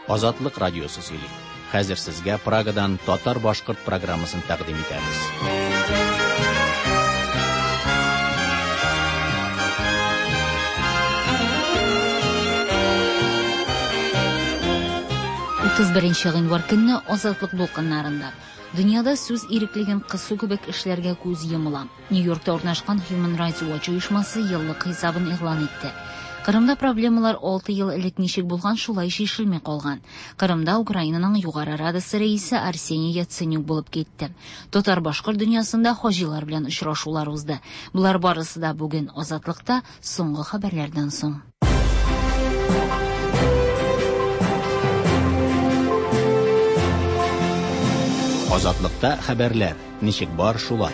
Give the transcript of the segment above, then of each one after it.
Азатлык радиосы сөйли. Хәзер сезгә Прагадан татар-башкорт программасын тәкъдим итәбез. Беренче гыйнвар көнне азатлык дулкыннарында дөньяда сүз иреклеген кысу кебек эшләргә күз йомыла. Нью-Йоркта урнашкан Human Rights Watch оешмасы еллык хисабын игълан итте. Кырымда проблемалар 6 ел элек ничек булган шулай шешелмәй калган. Кырымда Украинаның югары радасы рәисе Арсений Яценюк булып китте. Татар-башкорт дөньясында хаҗилар белән очрашулар узды. Булар барысы да бүген азатлыкта соңгы хәбәрләрдән соң. Азатлыкта хәбәрләр. Ничек бар шулай.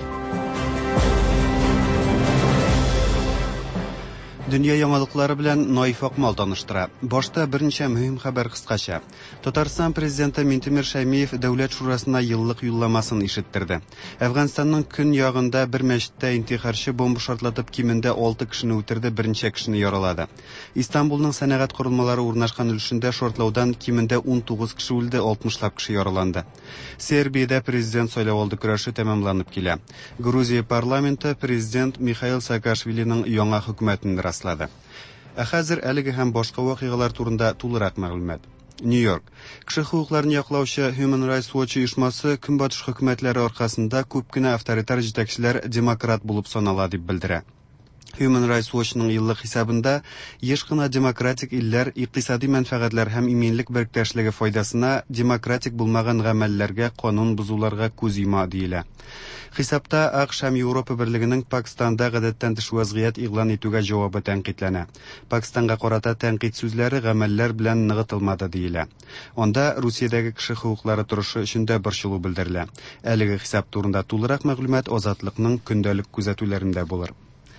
Дөнья яңалыклары белән Наиф Акмал таныштыра. Башта берничә мөһим хәбәр кыскача. Татарстан президенты Минтимер Шәймиев Дәүләт шурасына еллык юлламасын ишеттерде. Әфганстанның көн ягында бер мәчеттә интихарчы бомба шартлатып кимендә 6 кешене үтерде, берничә кешене яралады. Истанбулның сәнәгать корылмалары урнашкан өлешендә шартлаудан кимендә 19 кеше үлде, 60лап кеше яраланды. Сербиядә президент сайлауалды көрәше тәмамланып килә. Грузия парламенты президент Михаил Саакашвилиның яңа хөкүмәтен раслады. Хәзер әлеге һәм башка вакыйгалар турында тулырак мәгълүмат. Нью-Йорк. Кеше хукукларын яклаучы Human Rights Watch оешмасы көнбатыш хөкүмәтләре аркасында күп кенә авторитар җитәкчеләр демократ булып санала дип белдерә. Human Rights Watch'ның еллык хисабында еш кына демократик илләр икътисади мәнфәгатьләр һәм иминлек берктәшлеге файдасына демократик булмаган гамәлләргә, канун бузуларга күз йома диелә. Хисапта АКШ һәм Европа берлегенең Пакистанда гадәттән тыш вазгыять игълан итүгә җавабы тәнкыйтьләнә. Пакистанга карата тәнкыйть сүзләре гамәлләр белән ныгытылмады диелә. Анда Русиядәге кеше хукуклары торышы өчен дә борчылу белдерелә. Әлеге хисап турында тулырак мәгълүмат Азатлыкның көндәлек күзәтүләрендә булыр.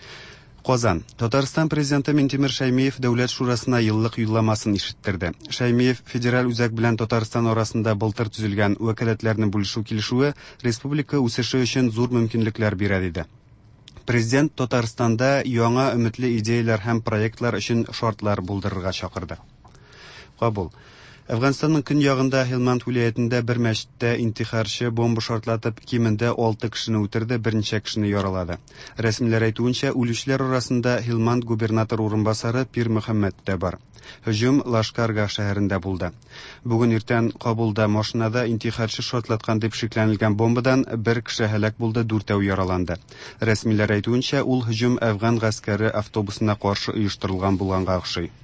Казан. Татарстан президенты Минтимер Шәймиев Дәүләт шурасына еллык юлламасын ишеттерде. Шәймиев федераль үзәк белән Татарстан арасында былтыр төзелгән вәкаләтләрне бүлешү килешүе республика үсеше өчен зур мөмкинлекләр бирә диде. Президент Татарстанда яңа өметле идеялар һәм проектлар өчен шартлар булдырырга чакырды. Кабул. Әфганстанның көн ягында Хелманд вилаятендә бер мәчеттә интихарчы бомба шартлатып кимендә 6 кешене үтерде, берничә кешене яралады. Рәсмиләр әйтүенчә, үлүчеләр арасында Хелманд губернатор урынбасары Пир Мөхәммәд дә бар. Һөҗүм Лашкаргах шәһәрендә булды. Бүген иртән Кабулда машинада интихарчы шартлаткан дип шикләнелгән бомбадан бер кеше һәлак булды, 4 яраланды. Рәсмиләр әйтүенчә, ул һөҗүм әфган гаскәре автобусына каршы оештырылган булганга охшый.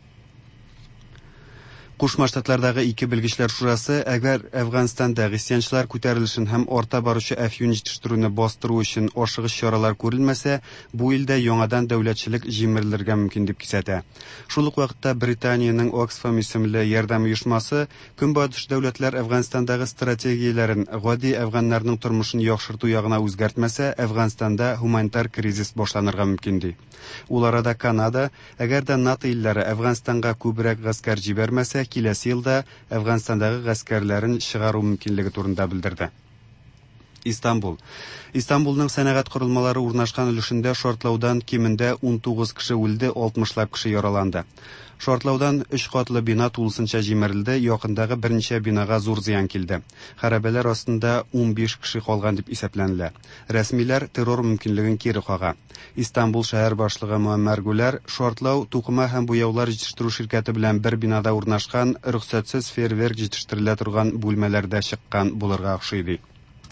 Кушма Штатлардагы 2 белгечләр шурасы әгәр Әфганстанда гысьянчылар күтәрелешен һәм арта баручы әфьюн җитештерүне бастыру өчен ашыгыч чаралар күрелмәсә, бу илдә яңадан дәүләтчелек җимерелергә мөмкин дип кисәтә. Шул ук вакытта Британиянең Oxfam исемле ярдәм оешмасы көнбатыш дәүләтләр Әфганстандагы стратегияләрен гади әфганнарның тормышын яхшырту ягына үзгәртмәсә, Әфганстанда гуманитар кризис башланырга мөмкин ди. Ул арада Канада, әгәр дә НАТО илләре Әфганстанга күбрәк гаскәр җибәрмәсә, киләсе елда Әфганстандагы гаскәрләрен чыгару мөмкинлеге турында белдерде. Истанбул. Истанбулның сәнәгать корылмалары урнашкан өлешендә шартлаудан кимендә 19 кеше үлде, 60лап кеше яраланды. Шартлаудан 3 катлы бина тулысынча җимерелде, якындагы берничә бинага зур зыян килде. Хәрабәләр астында 15 кеше калган дип исәпләнелә. Рәсмиләр террор мөмкинлеген кире кага. Истанбул шәһәр башлыгы Муаммар Гүләр шартлау тукыма һәм буяулар җитештерү ширкәте белән бер бинада урнашкан рөхсәтсез фейерверк җитештерелә торган бүлмәләрдә чыккан булырга охшый ди.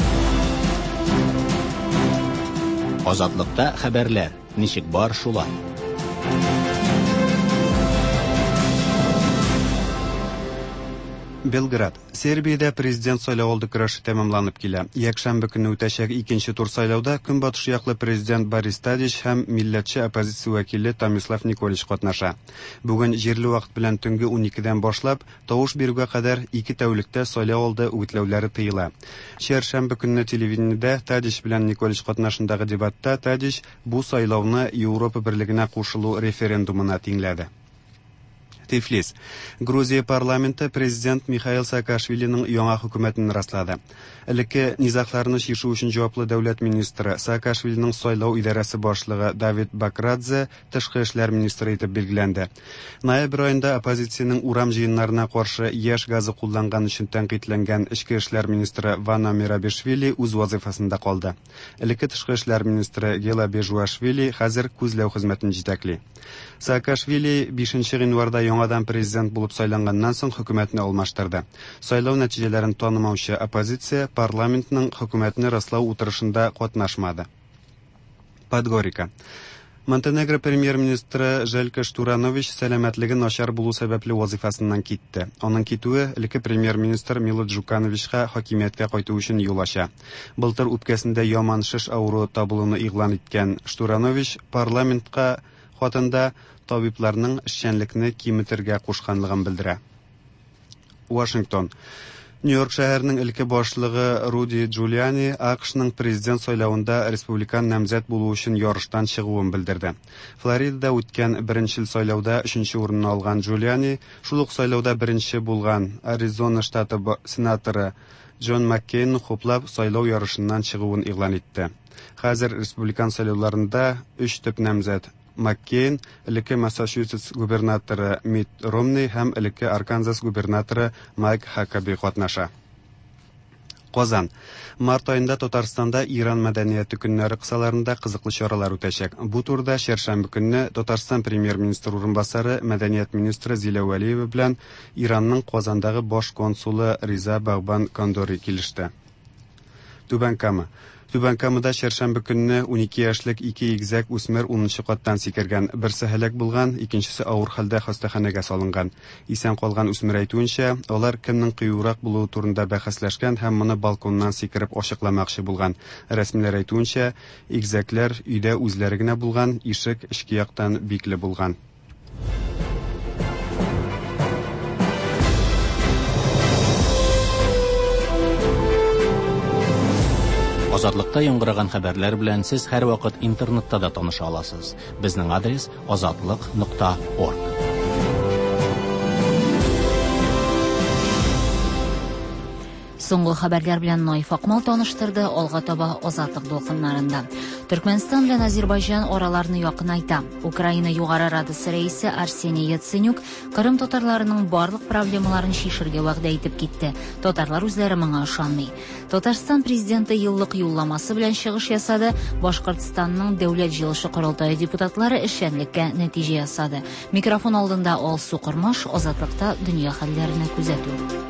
Азатлыкта хәбәрләр. Ничек бар шулай. Белград. Сербиядә президент сайлауалды көрәше тәмамланып килә. Якшәмбе көнне үтәчәк икенче тур сайлауда көнбатыш яклы президент Борис Тадич һәм милләтче оппозиция вәкиле Томислав Николич катнаша. Бүген җирле вакыт белән төнге 12дән башлап тавыш бирүгә кадәр 2 тәүлектә сайлауалды үгетләүләре тыела. Чәршәмбе көнне телевидениедә Тадич белән Николич катнашындагы дебатта Тадич бу сайлауны Европа берлегенә кушылу референдумына тиңләде. Тифлис. Грузия парламенты президент Михаил Саакашвилинең яңа хөкүмәтен раслады. Элекке низакларны шишу өчен җаваплы дәүләт министры Саакашвилинең сайлау идарәсе башлыгы Давид Бакрадзе тышкы эшләр министры итеп билгеләнде. Ноябрь аенда оппозициянең урам җыеннарына каршы яшь газы кулланган өчен тәнкыйтьләнгән ичке эшләр министры Вана Мирабишвили үз вазифасында калды. Элекке тышкы эшләр министры Гела Бежуашвили хәзер күзләү хезмәтен җитәкли. Саакашвили 5 гыйнварда яңадан президент булып сайланганнан соң хөкүмәтне алмаштырды. Сайлау нәтиҗәләрен танымаучы оппозиция парламентның хөкүмәтне раслау утырышында катнашмады. Подгориca. Монтенегро премьер-министры Желко Штуранович сәламәтлеге начар булу сәбәпле вазифасыннан китте. Аның китүе элекке премьер-министр Мило Джукановичка хакимияткә кайту өчен юл ача. Былтыр үпкәсендә яман шиш авыру табылуны игълан иткән Штуранович парламентка хатында табибларның эшчәнлекне киметергә кушканлыгын белдерә. Вашингтон. Нью-Йорк шәһәренең элекке башлыгы Руди Джулиани АКШның президент сайлауында республикан намзәт булу өчен ярыштан чыгуын белдерде. Флоридада үткән беренчел сайлауда 3нче урынны алган Джулиани шул ук сайлауда беренче булган Аризона штаты сенаторы Джон Маккейнны хуплап сайлау ярышыннан чыгуын игълан итте. Хәзер республикан сайлауларында 3 төп намзәт Маккейн, элекке Массачусетс губернаторы Митт Ромни һәм элекке Арканзас губернаторы Майк Хакаби катнаша. Казан. Март айында Татарстанда Иран мәдәнияте көннәре кысаларында кызыклы чаралар үтәчәк. Бу турыда шәршәмбе көнне Татарстан премьер-министры урынбасары мәдәният министры Зилә Вәлиева белән Иранның Казандагы баш консулы Риза Багбан Кондори килеште. Түбән Кама. Түбән Камада шәршәмбе көнне 12 яшьлек 2 игезәк үсмер 10нчы каттан сикергән. Берсе һәлак булган, икенчесе авыр хәлдә хастаханәгә салынган. Исән калган үсмер әйтүенчә, алар кемнең кыюрак булуы турында бәхәсләшкән һәм моны балконнан сикереп ачыкламакчы булган. Рәсмиләр әйтүенчә, игезәкләр өйдә үзләре генә булган, ишек эчке яктан бикле булган. Азатлыкта яңгыраган хәбәрләр белән сез һәр вакыт интернетта да таныша аласыз. Безнең адрес azatlyk.org. Соңгы хәбәрләр белән Наиф Акмал таныштырды, алга таба Азатлык дулкыннарында. Төркмәнстан белән Азербайҗан араларны якынайта. Украина югары радасы рәисе Арсений Яценюк Кырым татарларының барлык проблемаларын шишергә вәгъдә итеп китте. Татарлар үзләре моңа ышанмый. Татарстан президенты еллык юлламасы белән чыгыш ясады. Башкортстанның дәүләт җыелышы корылтае депутатлары эшчәнлеккә нәтиҗә ясады. Микрофон алдында Алсу Кырмаш, Азатлыкта дөнья хәлләренә күзәтү.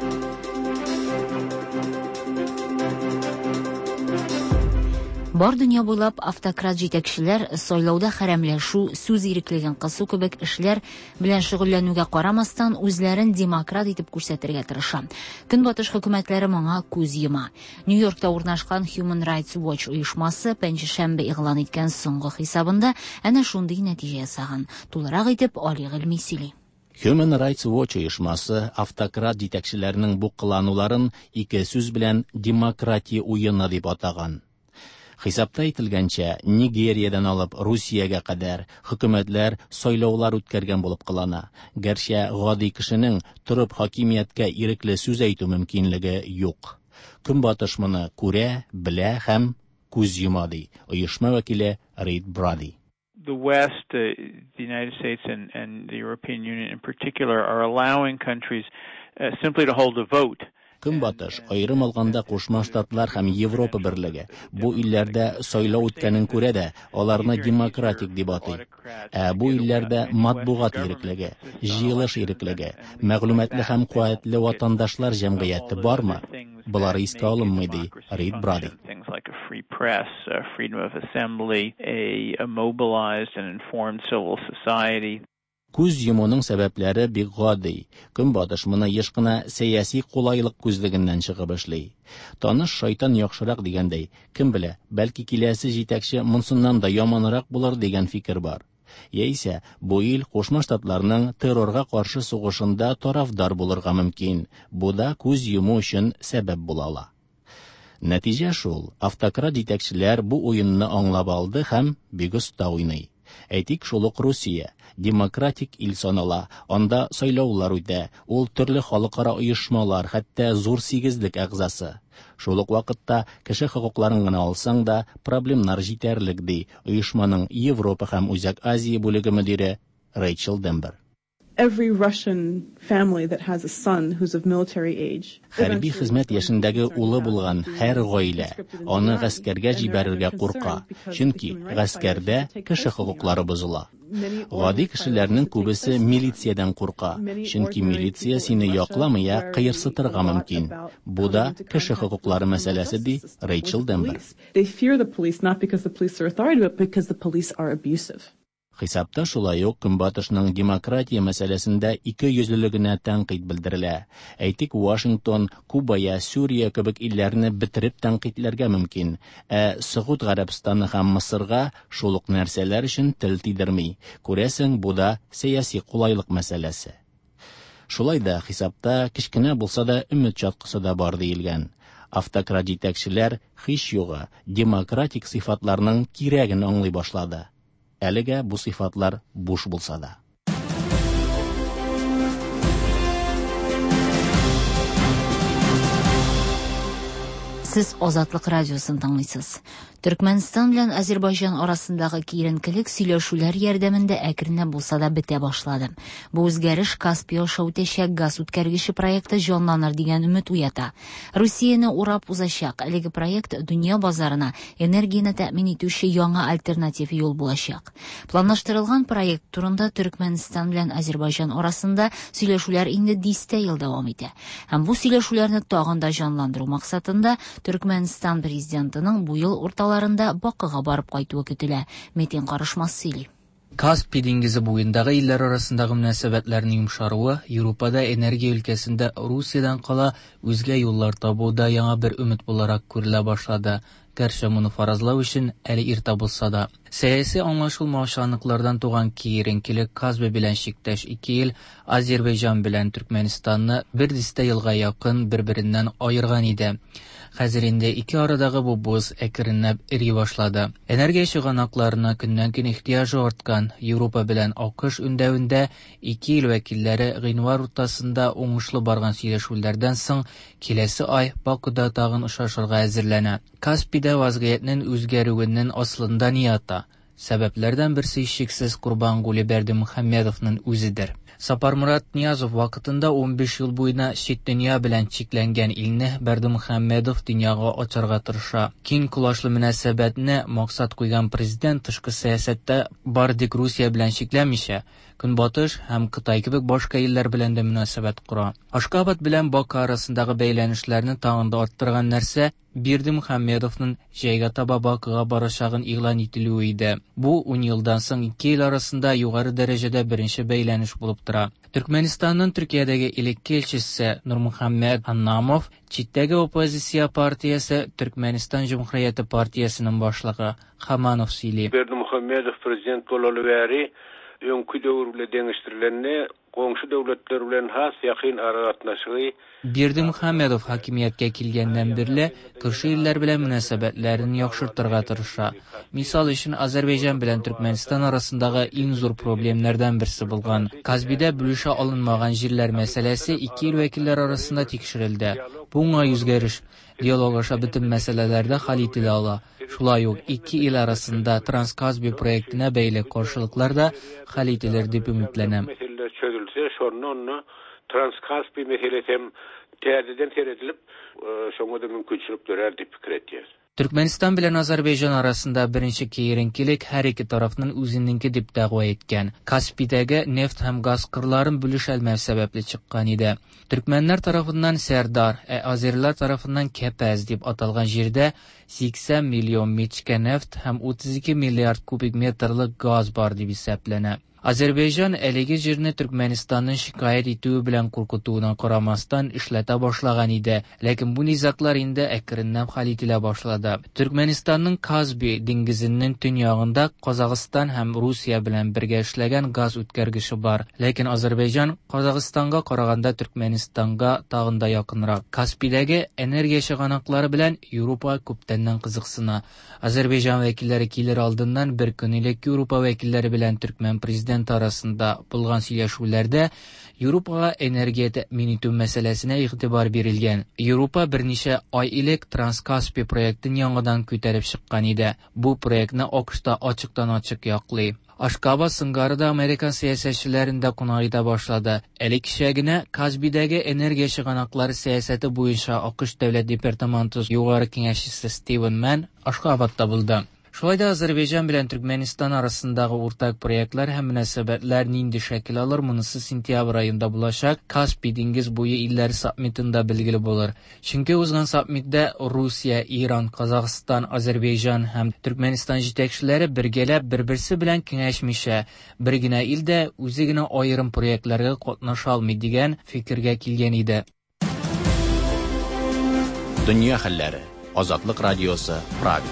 Бар дөнья буйлап автократ җитәкчеләр сайлауда хәрәмләшү, сүз иреклеген кысу кебек эшләр белән шөгыльләнүгә карамастан үзләрен демократ итеп күрсәтергә тырыша. Көнбатыш хөкүмәтләре моңа күз йома. Нью-Йоркта урнашкан Human Rights Watch оешмасы пәнҗешәмбе игълан иткән соңгы хисабында әнә шундый нәтиҗә ясаган. Тулырак итеп Али Гыйльми сөйли. Human Rights Watch оешмасы автократ җитәкчеләренең бу кылануларын ике сүз белән демократия уены дип атаган. Хисапта әйтелгәнчә, Нигериядән алып Русиягә кадәр хөкүмәтләр сайлаулар үткәргән булып кылана. Гәрчә гади кешенең торып хакимияткә ирекле сүз әйтү мөмкинлеге юк. Көнбатыш моны күрә, белә һәм күз йома ди. Оешма вәкиле Рид Бради. The West, the United States and the European Union in particular are allowing countries simply to hold a vote. Көнбатыш, айрым алганда Кушма Штатлар һәм Европа берлеге бу илләрдә сайлау үткәнен күрә дә, аларны демократик дип атый. Бу илләрдә матбугат иреклеге, җыелыш иреклеге, мәгълүматлы һәм куәтле ватандашлар җәмгыяте бармы? Булар искә алынмый ди Рид Бради. Күз йомуның сәбәпләре бик гади. Көнбатыш моны еш кына сәяси кулайлык күзлегеннән чыгып эшли. Таныш шайтан яхшырак дигәндәй, кем белә, бәлки киләсе җитәкче монсыннан да яманрак булыр дигән фикер бар. Яисә бу ил Кушма Штатларның террорга каршы сугышында тарафдар булырга мөмкин. Бу да күз йому өчен сәбәп була ала. Нәтиҗә шул: автократ җитәкчеләр бу уенны аңлап алды һәм бик оста уйный. Әйтик, шул ук Русия демократик ил санала, анда сайлаулар үтә, ул төрле халыкара оешмалар, хәтта зур сигезлек әгъзасы. Шул ук вакытта кеше хокукларын гына алсаң да, проблемнар җитәрлек ди оешманың Европа һәм Үзәк Азия бүлеге мөдире Рэйчел Дембер. Every Russian family that has a son who's of military age. Хәрби хезмәт яшендәге улы булган һәр гаилә аны гаскәргә җибәрергә курка, чөнки гаскәрдә кеше хокуклары бозыла. Гади кешеләрнең күбесе милициядән курка, чөнки милиция сине якламый, кыерсытырга мөмкин. Бу да кеше хокуклары мәсьәләсе ди Рэйчел Дембер. They fear the police not because the police are authority, but because the police are abusive. Хисапта шулай ук Көнбатышның демократия мәсьәләсендә ике йөзлелегенә тәнкыйть белдерелә. Әйтик, Вашингтон, Кубая, Сүрия кебек илләрне бетереп тәнкыйтьләргә мөмкин. Сәгуд Гарәбстаны һәм Мисырга шул ук нәрсәләр өчен тел тидерми. Күрәсең, бу да сәяси кулайлык мәсьәләсе. Шулай да хисапта кичкенә булса да өмет чаткысы да бар диелгән. Автократ җитәкчеләр һич югы демократик сыйфатларның кирәген аңлый башлады. Әлегә бу сыйфатлар буш булса да. Сез Азатлык радиосын тыңлыйсыз. Төркмәнстан белән Азербайҗан арасындагы киеренкелек сөйләшүләр ярдәмендә әкренләп булса да бетә башлады. Бу үзгәреш Каспий аша үтәчәк газ үткәргече проекты җанланыр дигән өмет уята. Русияне урап узачак әлеге проект дөнья базарына энергияне тәэмин итүче яңа альтернатив юл булачак. Планлаштырылган проект турында Төркмәнстан белән Азербайҗан арасында сөйләшүләр инде 10 ел дәвам итә. Һәм бу сөйләшүләрне тагын да җанландыру максатында Төркмәнстан президентының бу ел урталарында Бакыга барып кайтуы көтелә. Метин Карышмас сөйли. Каспий диңгезе буендагы илләр арасындагы мөнәсәбәтләрнең йомшаруы Европада энергия өлкәсендә Русиядан кала үзгә юллар табуда яңа бер өмет буларак күрелә башлады. Гәрчә моны фаразлау өчен әле иртә булса да. Сәяси аңлашылмаучанлыклардан туган киеренкелек Каспий белән чиктәш ике ил Азербайҗан белән Төркмәнстанны 100 елга якын бер-береннән аерган иде. Хәзер инде ике арадагы бу буз әкренләп эри башлады. Энергия чыганакларына көннән-көн ихтыяҗы арткан. Европа белән АКШ үндәвендә ике ил вәкилләре гыйнвар уртасында уңышлы барган сөйләшүләрдән соң киләсе ай Бакуда тагын очрашырга әзерләнә. Каспийда вазгыятьнең үзгәрүенең аслында ни ята? Сәбәпләрдән берсе шиксез Курбангули Бердимөхәммәдовның үзидер. Сапармурат Ниязов вакытында 15 ел буена чит дөнья белән чикләнгән илне Бердимөхәммәдов дөньяга ачарга тырыша. Киң кулашлы мөнәсәбәтне максат куйган президент тышкы сәясәттә бардык Русия белән чикләмичә, Көнбатыш һәм Кытай кебек башка илләр белән дә мөнәсәбәт кура. Ашхабад белән Баку арасындагы бәйләнешләрне тагын да арттырган нәрсә Бердимөхәммәдовның җәйгә таба Бакуга барачагын игълан ителүе иде. Бу 10 елдан соң ике ил арасында югары дәрәҗәдә беренче бәйләнеш булып тора. Төркмәнстанның Төркиядәге илекке элчесе Нурмөхәммәд Аннамов, читтәге оппозиция партиясе Төркмәнстан Җумһурияте партиясының башлыгы Хаманов сөйли. Бердимөхәммәдов президент булуы вәри önkü döwürle deňişdirilenne goňşy döwletler bilen has ýakyn aragatnaşygy. Бердимөхәммәдов хакимияткә килгәннән бирле күрше илләр белән мөнәсәбәтләрен яхшыртырга тырыша. Мисал өчен Азербайҗан белән Төркмәнстан арасындагы иң зур проблемнардан берсе булган Каспийда бүлешә алынмаган җирләр мәсьәләсе ике ил вәкилләр арасында тикшерелде. Бу уңай үзгәреш. Диалог аша бөтен мәсьәләләрдә хәл ителә ала. Шулай ук ике ил арасында Транскаспий проектына бәйле каршылыклар да хәл ителер дип өметләнәм. Мәсьәләләр çözülse, şonunla Transkaspi meselesi tezden seyredilip şoňa da mümkinçilik dörer diп fikir etdiler. Türkmenistan белән Азербайҗан арасында беренче киеренкелек һәр ике тарафның үзеннеңке дип дәгъва иткән. Каспийдәге нефт һәм газ кырларын бүлешәлмәү сәбәпле чыккан иде. Төркмәннәр тарафыннан Сәрдар, азерлар тарафыннан Кәпәз дип аталган җирдә 80 миллион метчка нефт һәм 32 миллиард кубик метрлык газ бар дип исәпләнә. Азербайҗан әлеге җирне Түркмәнистанның шикаят итүе белән куркытуына карамастан эшләтә башлаган иде, ләкин бу низаклар инде әкренләп хәл ителә башлады. Түркмәнистанның Каспий диңгезенең төньягында Казакстан һәм Русия белән бергә эшләгән газ үткәргече бар, ләкин Азербайҗан Казакстанга караганда Түркмәнистанга тагын да якынрак. Каспийдәге энергия чыганаклары белән Европа күптәннән кызыксына. Азербайҗан вәкилләре килер алдыннан бер көн элек Европа вәкилләре белән Түркмән президенты арасында булган сөйләшүләрдә Европага энергия тәэмин итү мәсьәләсенә игътибар бирелгән. Европа берничә ай элек Транскаспий проектын яңадан күтәреп чыккан иде. Бу проектны АКШта ачыктан-ачык яклый. Ашкаба сыңгары да Американ сәясәтчеләрендә кунак итә башлады. Әле кичәгенә Каспийдәге энергия чыганаклары сәясәте буенча АКШ дәүләт департаменты югары киңәшчесе Стивен Мэн Ашхабадта булды. Шулай да Азербайҗан белән Түркмәнистан арасындагы уртак проектлар һәм мөнәсәбәтләр нинди шәкел алыр, монысы сентябрь аенда булачак Каспий диңгез буе илләре саммитында билгеле булыр. Чөнки узган саммитта Русия, Иран, Казакстан, Азербайҗан һәм Түркмәнистан җитәкчеләре бергәләп бер-берсе белән киңәшмичә, бер генә илдә үзе генә аерым проектларга катнаша алмый дигән фикергә килгән иде. Дөнья хәлләре. Азатлык радиосы Правда.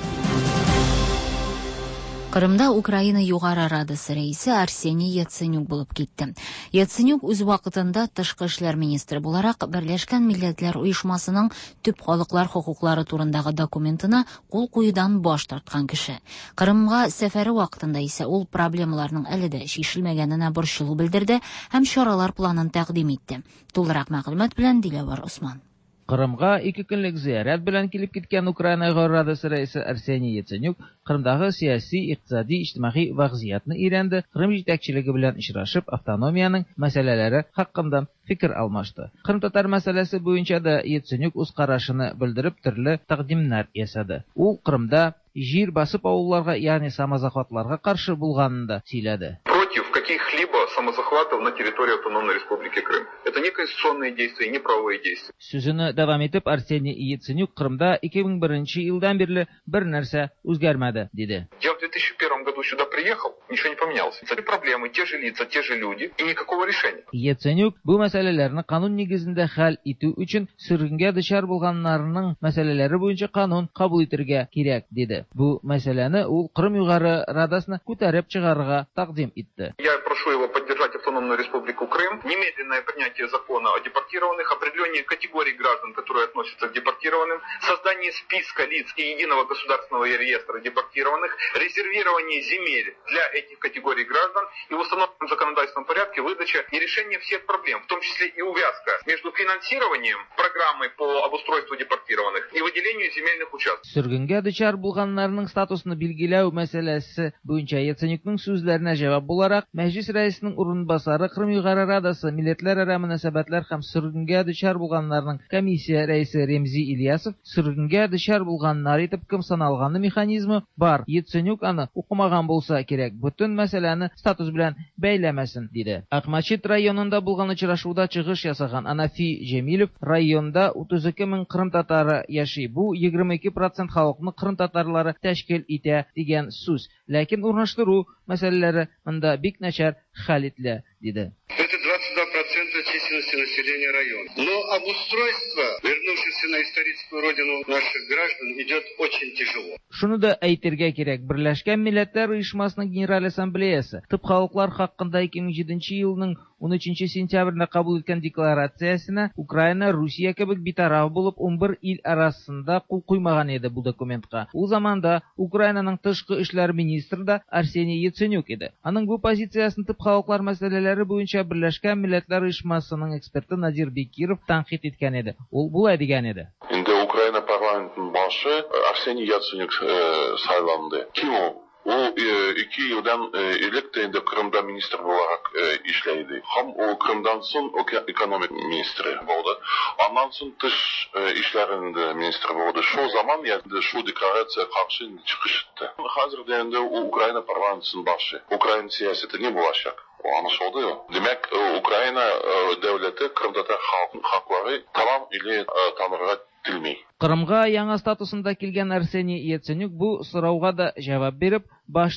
Кырымда Украина югары радасы рәисе Арсений Яценюк булып китте. Яценюк үз вакытында тышкы эшләр министры буларак Берләшкән Милләтләр Оешмасының төп халыклар хокуклары турындагы документына кул куюдан баш тарткан кеше. Кырымга сәфәре вакытында исә ул проблемаларның әле дә шишелмәгәненә борчылу белдерде һәм чаралар планын тәкъдим итте. Тулырак мәгълүмат белән Диләвар Усман. Кырымга 2 көнлек зиярат белән килеп киткән Украина радасы рәисе Арсений Яценюк Кырымдагы сиясәти, икътисади, иҗтимагый вазгыятны өйрәнде, Кырым җитәкчелеге белән очрашып, автономияның мәсьәләләре хакында фикер алмашты. Кырым татар мәсьәләсе буенча да Яценюк үз карашын белдереп, төрле тәкъдимнәр ясады. Ул Кырымда җир басып авылларга, ягъни самозахватларга каршы булганын да сөйләде. Против каких-либо самозахватов на территории Автономной Республики Крым. Это не конституционные действия, не правовые действия. Сүзенә дәвам итеп Арсений Яценюк Кырымда 2001 елдан бирле бер нәрсә үзгәрмәде, диде. Я в 2001 году сюда приехал, ничего не поменялось. Те проблемы, те же лица, те же люди и никакого решения. Яценюк бу мәсьәләләрне канун нигезендә хәл итү өчен сөргенгә дучар булганнарның мәсьәләләре буенча канун кабул итәргә кирәк, диде. Бу мәсьәләне ул Кырым югары радасына күтәреп чыгарырга тәкъдим итте. Я прошу его поддержать Автономную Республику Крым, немедленное принятие закона о депортированных, определение категорий граждан, которые относятся к депортированным, создание списка лиц и единого государственного реестра депортированных, резервирование земель для этих категорий граждан и в установленном законодательном порядке выдача и решение всех проблем, в том числе и увязка между финансированием программы по обустройству депортированных и выделению земельных участков. Сөргенгә дучар булганнарның статусын билгеләү мәсьәләсе буенча Яценюкның сүзләренә җавап буларак Мәҗлес рәисенең урынбасары Кырым югары радасы милләтләрара мөнәсәбәтләр һәм сөргенгә дучар булганнарның комиссия рәисе Ремзи Ильясов сөргенгә дучар булганнар итеп кем саналганы механизмы бар. Яценюк аны укымаган булса кирәк, бөтен мәсьәләне статус белән бәйләмәсен, диде. Акмачит районында булган очрашуда чыгыш ясаган Анафи Җәмилев районда 32 мең Кырым татары яши. Бу 22% халыкны Кырым татарлары тәшкил итә дигән сүз. Ләкин урнаштыру мәсьәләләре монда бик начар хәл ителә, диде. Это 22% численности населения района. Но обустройство, вернувшихся на историческую родину наших граждан, идет очень тяжело. Шуны да әйтергә кирәк. Берләшкән Милләтләр Оешмасының Генераль Ассамблеясы Төп халыклар хакында 2007 елның 13 сентябрендә кабул иткән декларациясенә Украина, Русия кебек битараф булып 11 ил арасында кул куймаган иде бу документка. Ул заманда Украинаның тышкы эшләр министры да Арсений Яценюк иде. Аның бу позициясын Төп халыклар мәсьәләләре буенча Берләшкән Милләтләр Оешмасының эксперты Назир Бекиров тәнкыйть иткән иде. Ул булай дигән иде. Инде Украина парламентының башы Арсений Яценюк сайланды. Ким ул? Ул 2 елдан элек инде Кырымда министр буларак эшләйде. Һәм ул Кырымдан соң экономик министры булды. Аннан соң тыш эшләрендә министр булды. Шул заман инде шул декларация каршы чыгыш итте. Хәзердә инде ул Украина парламентының башы. Украина сиясәте не булачак. Anlaşıldı. Demek Ukrayna devleti Kırım'da halkın hakları tamam ile tanırга tilmi. Кырымга яңа статусында килгән Арсений Яценюк бу сорауга да җавап биреп, башта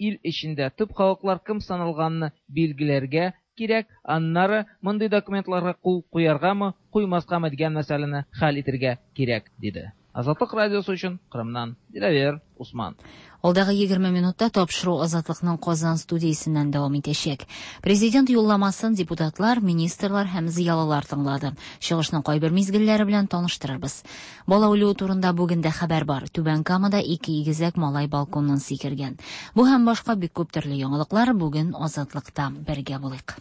ил эчендә төп халыклар кем саналганны билгеләргә кирәк, аннары мондый документларга кул куяргамы, куймаскамы дигән мәсьәләне хәл итәргә кирәк, диде. Азатлык радиосы өчен Кырымнан Диләвер Усман. Алдагы 20 минутта тапшыру Азатлыкның Казан студиясеннән дәвам итәчәк. Президент юлламасын депутатлар, министрлар һәм зыялылар тыңлады. Чыгышның кайбер мизгелләре белән таныштырырбыз. Бала үлүе турында бүген дә хәбәр бар. Түбән Камада 2 игезәк малай балконнан сикергән. Бу һәм башка бик күп төрле яңалыклар бүген Азатлыкта бергә булыйк.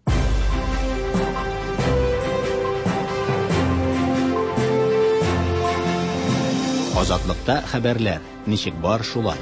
Азатлыкта хәбәрләр. Ничек бар шулай?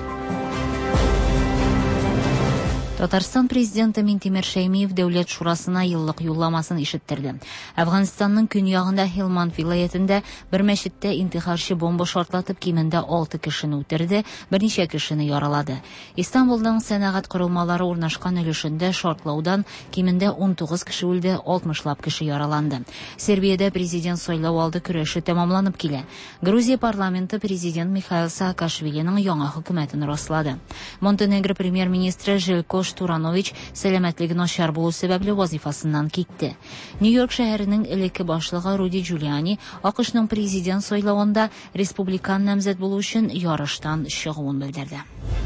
Татарстан президенты Минтимер Шәймиев Дәүләт шурасына еллык юлламасын ишеттерде. Әфганстанның көньягында Хелманд вилаятендә бер мәчеттә интихарчы бомба шартлатып кимендә 6 кешене үтерде, берничә кешене яралады. Истанбулның сәнәгать корылмалары урнашкан өлешендә шартлаудан кимендә 19 кеше үлде, 60лап кеше яраланды. Сербиядә президент сайлау алды көрәше тәмамланып килә. Грузия парламенты президент Михаил Саакашвилиның яңа хөкүмәтен раслады. Монтенегро премьер-министры Желко Туранович сәламәтлеге начар булу сәбәпле вазифасыннан китте. Нью-Йорк шәһәренең элекке башлыгы Руди Джулиани АКШның президент сайлауында республикан намзәт булу өчен ярыштан чыгуын белдерде.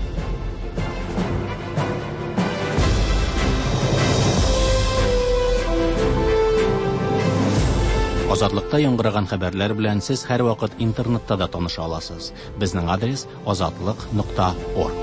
Азатлыкта яңгыраган хәбәрләр белән сез һәр вакыт интернетта да таныша аласыз. Безнең адрес azatlyk.org.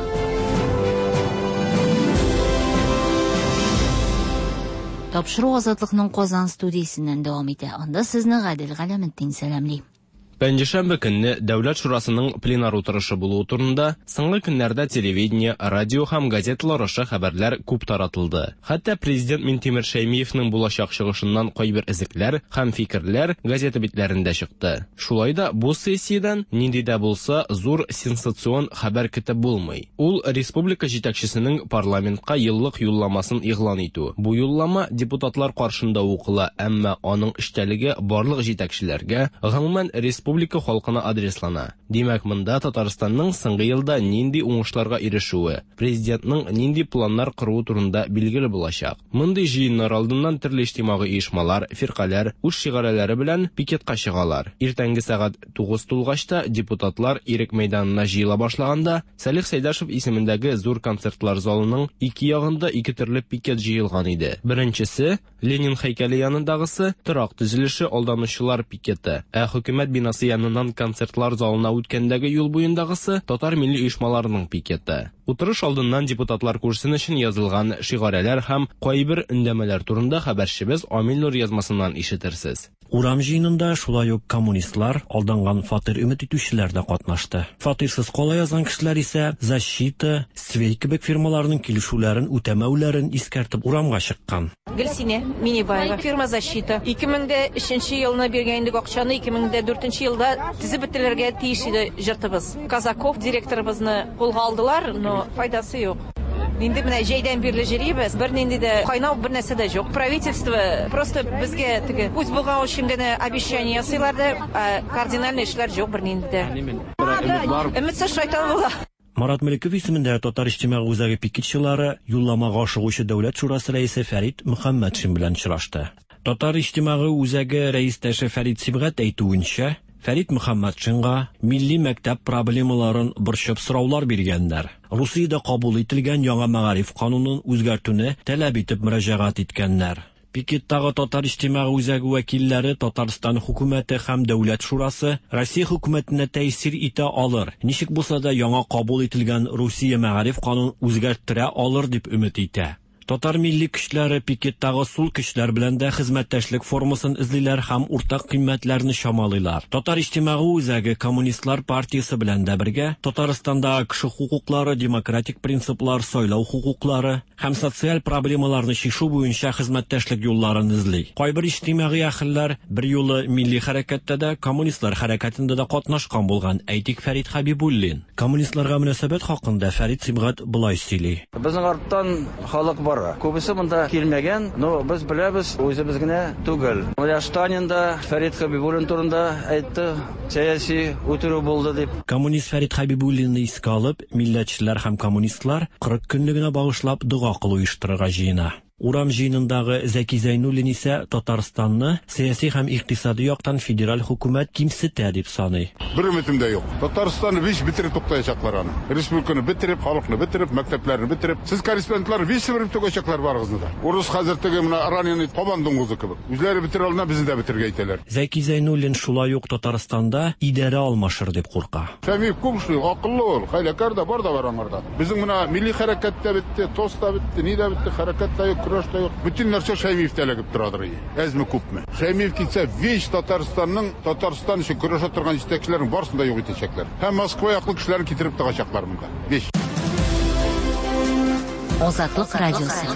Тапшыру Азатлыкның Казан студиясеннән дәвам итә. Анда сезне Гадел Галәметтин сәламли. Пәнҗешәмбе көнне Дәүләт шурасының пленар утырышы булуы турында соңгы көннәрдә телевидение, радио һәм газеталар аша хәбәрләр күп таратылды. Хәтта президент Минтимер Шәймиевның булачак чыгышыннан кайбер эзекләр һәм фикерләр газета битләрендә чыкты. Шулай да бу сессиядән нинди дә булса зур сенсацион хәбәр көтеп булмый. Ул республика җитәкчесенең парламентка еллык юлламасын игълан итү. Бу юллама депутатлар каршында укыла, әмма аның эштәлеге барлык җитәкчеләргә, гомумән республика халкына адреслана. Димәк, монда Татарстанның соңгы елда нинди уңышларга ирешүе, президентның нинди планнар кыруы турында билгеле булачак. Мондый җыеннар алдыннан төрле иҗтимагый оешмалар, фиркалар үз шигарәләре белән пикетка чыгалар. Иртәнге сәгать 9 тулгачта депутатлар Ирек мәйданына җыела башлаганда, Салих Сәйдәшев исемендәге зур концертлар залының ике ягында ике төрле пикет җыелган иде. Беренчесе Ленин һәйкәле янындагысы торак төзелеше алданучылар пикеты, ә хөкүмәт бинасы яныннан концертлар залына үткәндәге юл буендагысы татар милли оешмаларының пикеты. Утырыш алдыннан депутатлар күрсен өчен язылган шигарәләр һәм кайбер өндәмәләр турында хәбәрчебез Амил Нур язмасыннан ишетерсез. Урам җыенында шулай ук коммунистлар, алданган фатир өмет итүчеләр дә катнашты. Фатирсыз кала язган кешеләр исә Защита, Свей кебек фирмаларның килешүләрен үтәмәүләрен искәртеп урамга чыккан. Гөлсинә Минибаева, фирма Защита. 2003 елны биргән идек акчаны, 2004 елда тизеп бетерергә тиеш иде җыртыбыз. Казаков директорыбызны кулга алдылар, но файдасы юк. Инде менә җәйдән бирле җөрибез, бер нинди дә кайнау бер нәрсә дә юк. Правительство просто безгә теге үз булган өчен генә обещание ясыйлар да, кардинальный эшләр юк бер нинди дә. Өметсез шайтан була. Марат Мөлеков исемендә татар иҗтимагый үзәге пикетчылары юлламага ашыгучы Дәүләт шурасы рәисе Фәрит Мөхәммәтшин белән очрашты. Татар иҗтимагый үзәге рәистәше Фәрит Сибгат әйтүенчә, Фәрит Мөхәммәтшинга милли мәктәп проблемаларын борчып сораулар биргәннәр. Русиядә кабул ителгән яңа мәгариф канунын үзгәртүне таләп итеп мөрәҗәгать иткәннәр. Пикеттагы татар иҗтимагый үзәге вәкилләре Татарстан хөкүмәте һәм Дәүләт шурасы Россия хөкүмәтенә тәэсир итә алыр. Ничек булса да яңа кабул ителгән Русия мәгариф канунын үзгәрттерә алыр дип өмет итә. Татар милли көчләре пикеттагы сул көчләр белән дә хезмәттәшлек формасын эзлиләр һәм уртак кыйммәтләрне чамалыйлар. Татар иҗтимагый үзәге Коммунистлар партиясе белән дә бергә Татарстанда кеше хукуклары, демократик принциплар, сайлау хукуклары һәм социаль проблемаларны чишү буенча хезмәттәшлек юлларын эзли. Кайбер иҗтимагый әһелләр бер юлы милли хәрәкәттә дә, коммунистлар хәрәкәтендә дә катнашкан булган, әйтик Фәрит Хәбибуллин. Коммунистларга мөнәсәбәт хакында Фәрит Сибгат булай сөйли. Безнең арттан халык бара. Күбесе монда килмәгән, но без беләбез, үзебез генә түгел. Менә Штанинда Фәрит Хәбибуллин турында әйтте, сәяси үтерү булды дип. Коммунист Фәрит Хәбибуллинны искә алып, милләтчеләр һәм коммунистлар 40 көнлегенә багышлап дуга кылу оештырырга җыена. Урам җыенындагы Зәки Зәйнуллин исә Татарстанны сәяси һәм икътисади яктан федераль хөкүмәт кимсетә дип саный. Бер үмитем дә юк. Татарстанны биш бетереп туктаячаклар аны. Республиканы бетереп, халыкны бетереп, мәктәпләрне бетереп. Сез корреспондентлар биш бетереп туктаячаклар барыгызны. Урыс хәзер теге менә раненый Кабандың узы кебек. Үзләре бетерә ална, безне дә бетергә әйтәләр. Зәки Зәйнуллин шулай ук Татарстанда идарә алмашыр дип курка. Шәмиев күпшле, акыллы ул, хәйләкәр дә бар да бар аңарда. Безнең менә милли хәрәкәт тә бетте, тост та бетте, ни дә бетте, хәрәкәт тә юк. Bütün нәрсә Шәймиев тәләгеп торадыр. Әзме күпме? Шәймиев китсә, весь Татарстанның Татарстан өчен көрәшә торган җитәкчеләрнең барысын да юк итәчәкләр. Һәм Москва яклы кешеләрне китереп тагачаклар монда. Весь. Азатлык радиосы.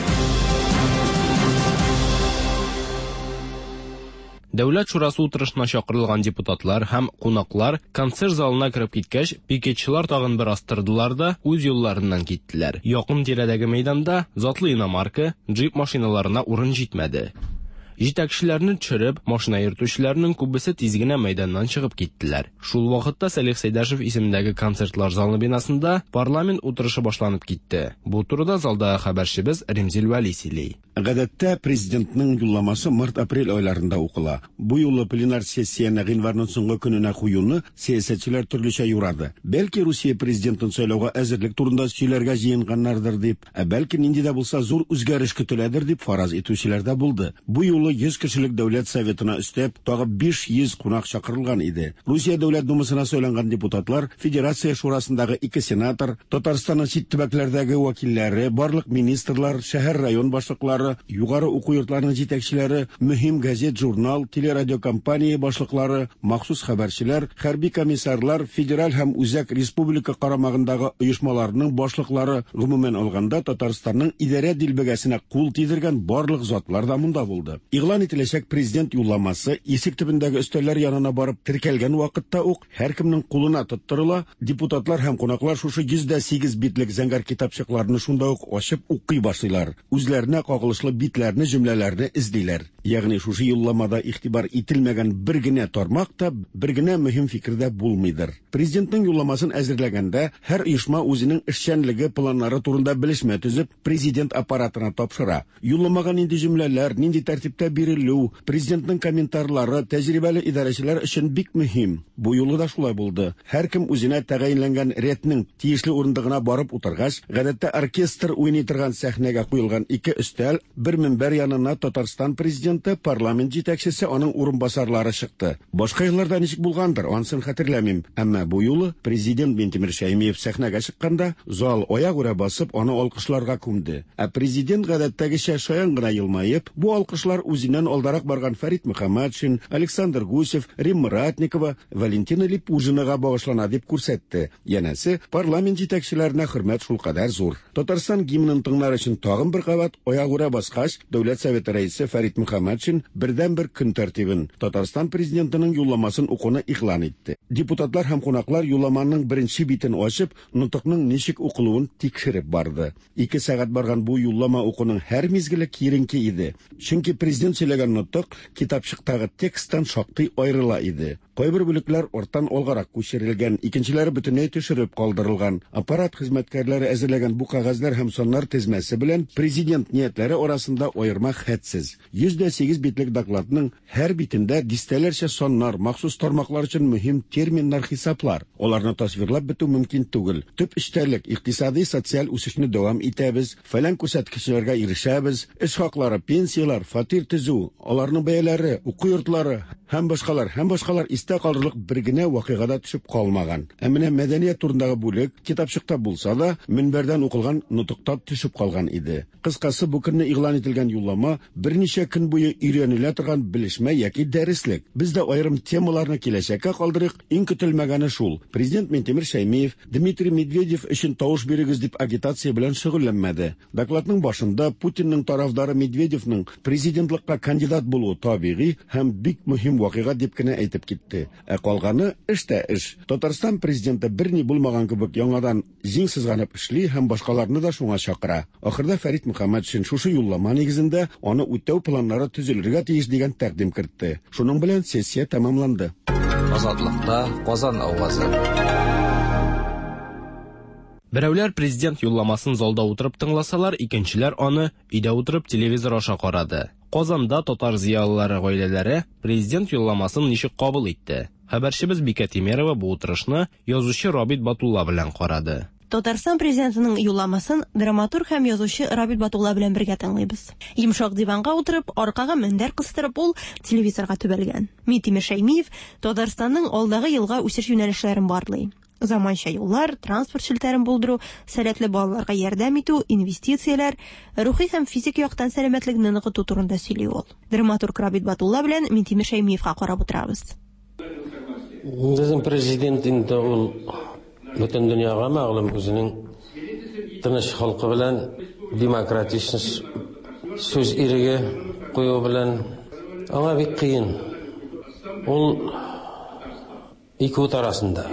Дәүләт шурасы утырышына чакырылган депутатлар һәм кунаклар концерт залына кереп киткәч, пикетчылар тагын бер астырдылар да үз юлларыннан киттеләр. Якын тирәдәге мәйданда затлы иномарка, джип машиналарына урын җитмәде. Җитәкчеләрне төшереп, машина йөртүчеләрнең күбесе тиз генә мәйданнан чыгып киттеләр. Шул вакытта Салих Сәйдәшев исемендәге концертлар залы бинасында парламент утырышы башланып китте. Бу турыда залдагы хәбәрчебез Римзил Вәли сөйли. Гадәттә президентның юлламасы март-апрель айларында укыла. Бу юлы пленар сессияне гыйнварның соңгы көненә куюны сәясәтчеләр төрлечә юрады. Бәлки Русия президентын сайлауга әзерлек турында сөйләргә җыенганнардыр дип, бәлки нинди дә булса зур үзгәреш көтеләдер дип фараз итүчеләр дә булды. Бу юлы 100 кешелек дәүләт советына өстәп, тагы 500 кунак чакырылган иде. Русия дәүләт думасына сайланган депутатлар, федерация шурасындагы 2 сенатор, Татарстанның чит төбәкләрдәге вәкилләре, барлык министрлар, шәһәр район башлыклары, югары уку йортларының җитәкчеләре, мөһим газет, журнал, телерадиокомпания башлыклары, махсус хәбәрчеләр, хәрби комиссарлар, федераль һәм үзәк республика карамагындагы оешмаларның башлыклары, гомумән алганда Татарстанның идарә дилбәгәсенә кул тидергән барлык затлар да монда булды. Игълан ителәчәк президент юлламасы исек төбендәге өстәлләр янына барып теркәлгән вакытта ук һәркемнең кулына тоттырыла, депутатлар һәм кунаклар шушы 108 битлек зәңгәр китапчыкларны шунда ук ачып укый башлыйлар. Үзләренә кагылышлы битләрне, җөмләләрне эзлиләр. Ягъни шушы юлламада игътибар ителмәгән бер генә тармак та, бер генә мөһим фикердә булмыйдыр. Президентның юлламасын әзерләгәндә һәр оешма үзенең эшчәнлеге планнары турында белешмә төзеп, президент аппаратына тапшыра. Юлламага нинди җөмләләр, нинди тәртиптә бирелү, президентның комментарийлары тәҗрибәле идарәчеләр өчен бик мөһим. Бу юлы да шулай булды. Һәркем үзенә тәгаенләнгән рәтнең тиешле урындыгына барып утыргач, гадәттә оркестр уйный торган сәхнәгә куелган 2 өстәл, бер минбәр янына Татарстан президенты, парламент җитәкчесе, аның урынбасарлары чыкты. Башка елларда ничек булгандыр, анысын хәтерләмим. Әмма бу юлы президент Минтимер Шәймиев сәхнәгә чыкканда, зал аяк үрә басып, аны алкышларга күмде. Ә президент гадәттәгечә шаян гына елмаеп, бу алкышлар үзеннән алдарак барган Фәрит Мөхәммәтшин, Александр Гусев, Римма Ратникова, Валентина Липужинага багышлана дип күрсәтте. Янәсе, парламент җитәкчеләренә хөрмәт шулкадәр зур. Татарстан гимнын тыңлар өчен тагын бер кабат аяк үрә баскач, Дәүләт Советы рәисе Фәрит Мөхәммәтшин бердән-бер көн тәртибен, Татарстан президентының юлламасын укуны игълан итте. Депутатлар һәм кунаклар юлламаның беренче битен ачып, нутыкның ничек укылуын тикшереп барды. 2 сәгать барган бу юллама укуның һәр мизгеле киеренке иде. Чөнки президент сөйләгән нутык китапчыктагы тексттан шактый аерыла иде. Кайбер бүлекләр ортан алгарак күчерелгән, икенчеләре бөтенләй төшереп калдырылган. Аппарат хезмәткәрләре әзерләгән бу кагазлар һәм соннар тезмәсе белән президент ниятләре арасында аерма хәтсез. 108 битлек докладның һәр битендә дистәләрчә соннар, махсус тармаклар өчен мөһим терминнар хисаплар. Аларны тасвирлап бетү мөмкин түгел. Төп эштәлек икътисади социаль үсешне дәвам итәбез, фәлән күрсәткечләргә ирешәбез, эш хаклары, пенсиялар, фатир төзү, аларның бәяләре, уку йортлары һәм башкалар истә калырлык бер генә вакыйгада төшеп калмаган. Ә менә мәдәният турындагы бүлек китапчыкта булса да, минбәрдән укылган нутыкта төшеп калган иде. Кыскасы, бу көнне игълан ителгән юллама берничә көн буе өйрәнелә торган белешмә яки дәреслек. Без дә аерым темаларны киләчәккә калдырыйк. Иң көтелмәгәне шул. Президент Минтимер Шәймиев Дмитрий Медведев өчен тавыш бирегез дип агитация белән шөгыльләнмәде. Докладның башында Путинның тарафдары Медведевның президентлыкка кандидат булуы табигый һәм бик мөһим вакыйга дип кенә әйтеп китте. Калганы эштә эш. Татарстан президенты берни булмаган кебек яңадан җиң сызганып эшли һәм башкаларны да шуңа чакыра. Ахырда Фәрит Мөхәммәтшин шушы юллама нигезендә аны үтәү планнары төзелергә тиеш дигән тәкъдим кертте. Шуның белән сессия тәмамланды. Азатлыкта Казан авазы. Берәүләр президент юлламасын залда утырып тыңласалар, икенчеләр аны өйдә утырып телевизор аша карады. Казанда татар зиялылары гаиләләре президент юлламасын ничек кабул итте? Хәбәрчебез Бика Тимерова бу утырышны язучы Рабит Батулла белән карады. Татарстан президентының юлламасын драматург һәм язучы Рабит Батулла белән бергә тыңлыйбыз. Йомшак диванга утырып, аркага мендәр кыстырып ул телевизорга төбәлгән. Минтимер Шәймиев Татарстанның алдагы елга үсеш юнәлешләрен барлый. Заманча юллар, транспорт шелтәрен булдыру, сәләтле балаларга ярдәм итү, инвестицияләр, рухи һәм физик яктан сәламәтлекне ныгыту турында сөйли ул. Драматург Рабит Батулла белән Минтимер Шәймиевка карап утырабыз. Безнең президент инде ул бөтен дөньяга мәгълүм үзенең тыныч халкы белән демократичный сүз иреге кую белән аңа бик кыен. Ул ике ут арасында.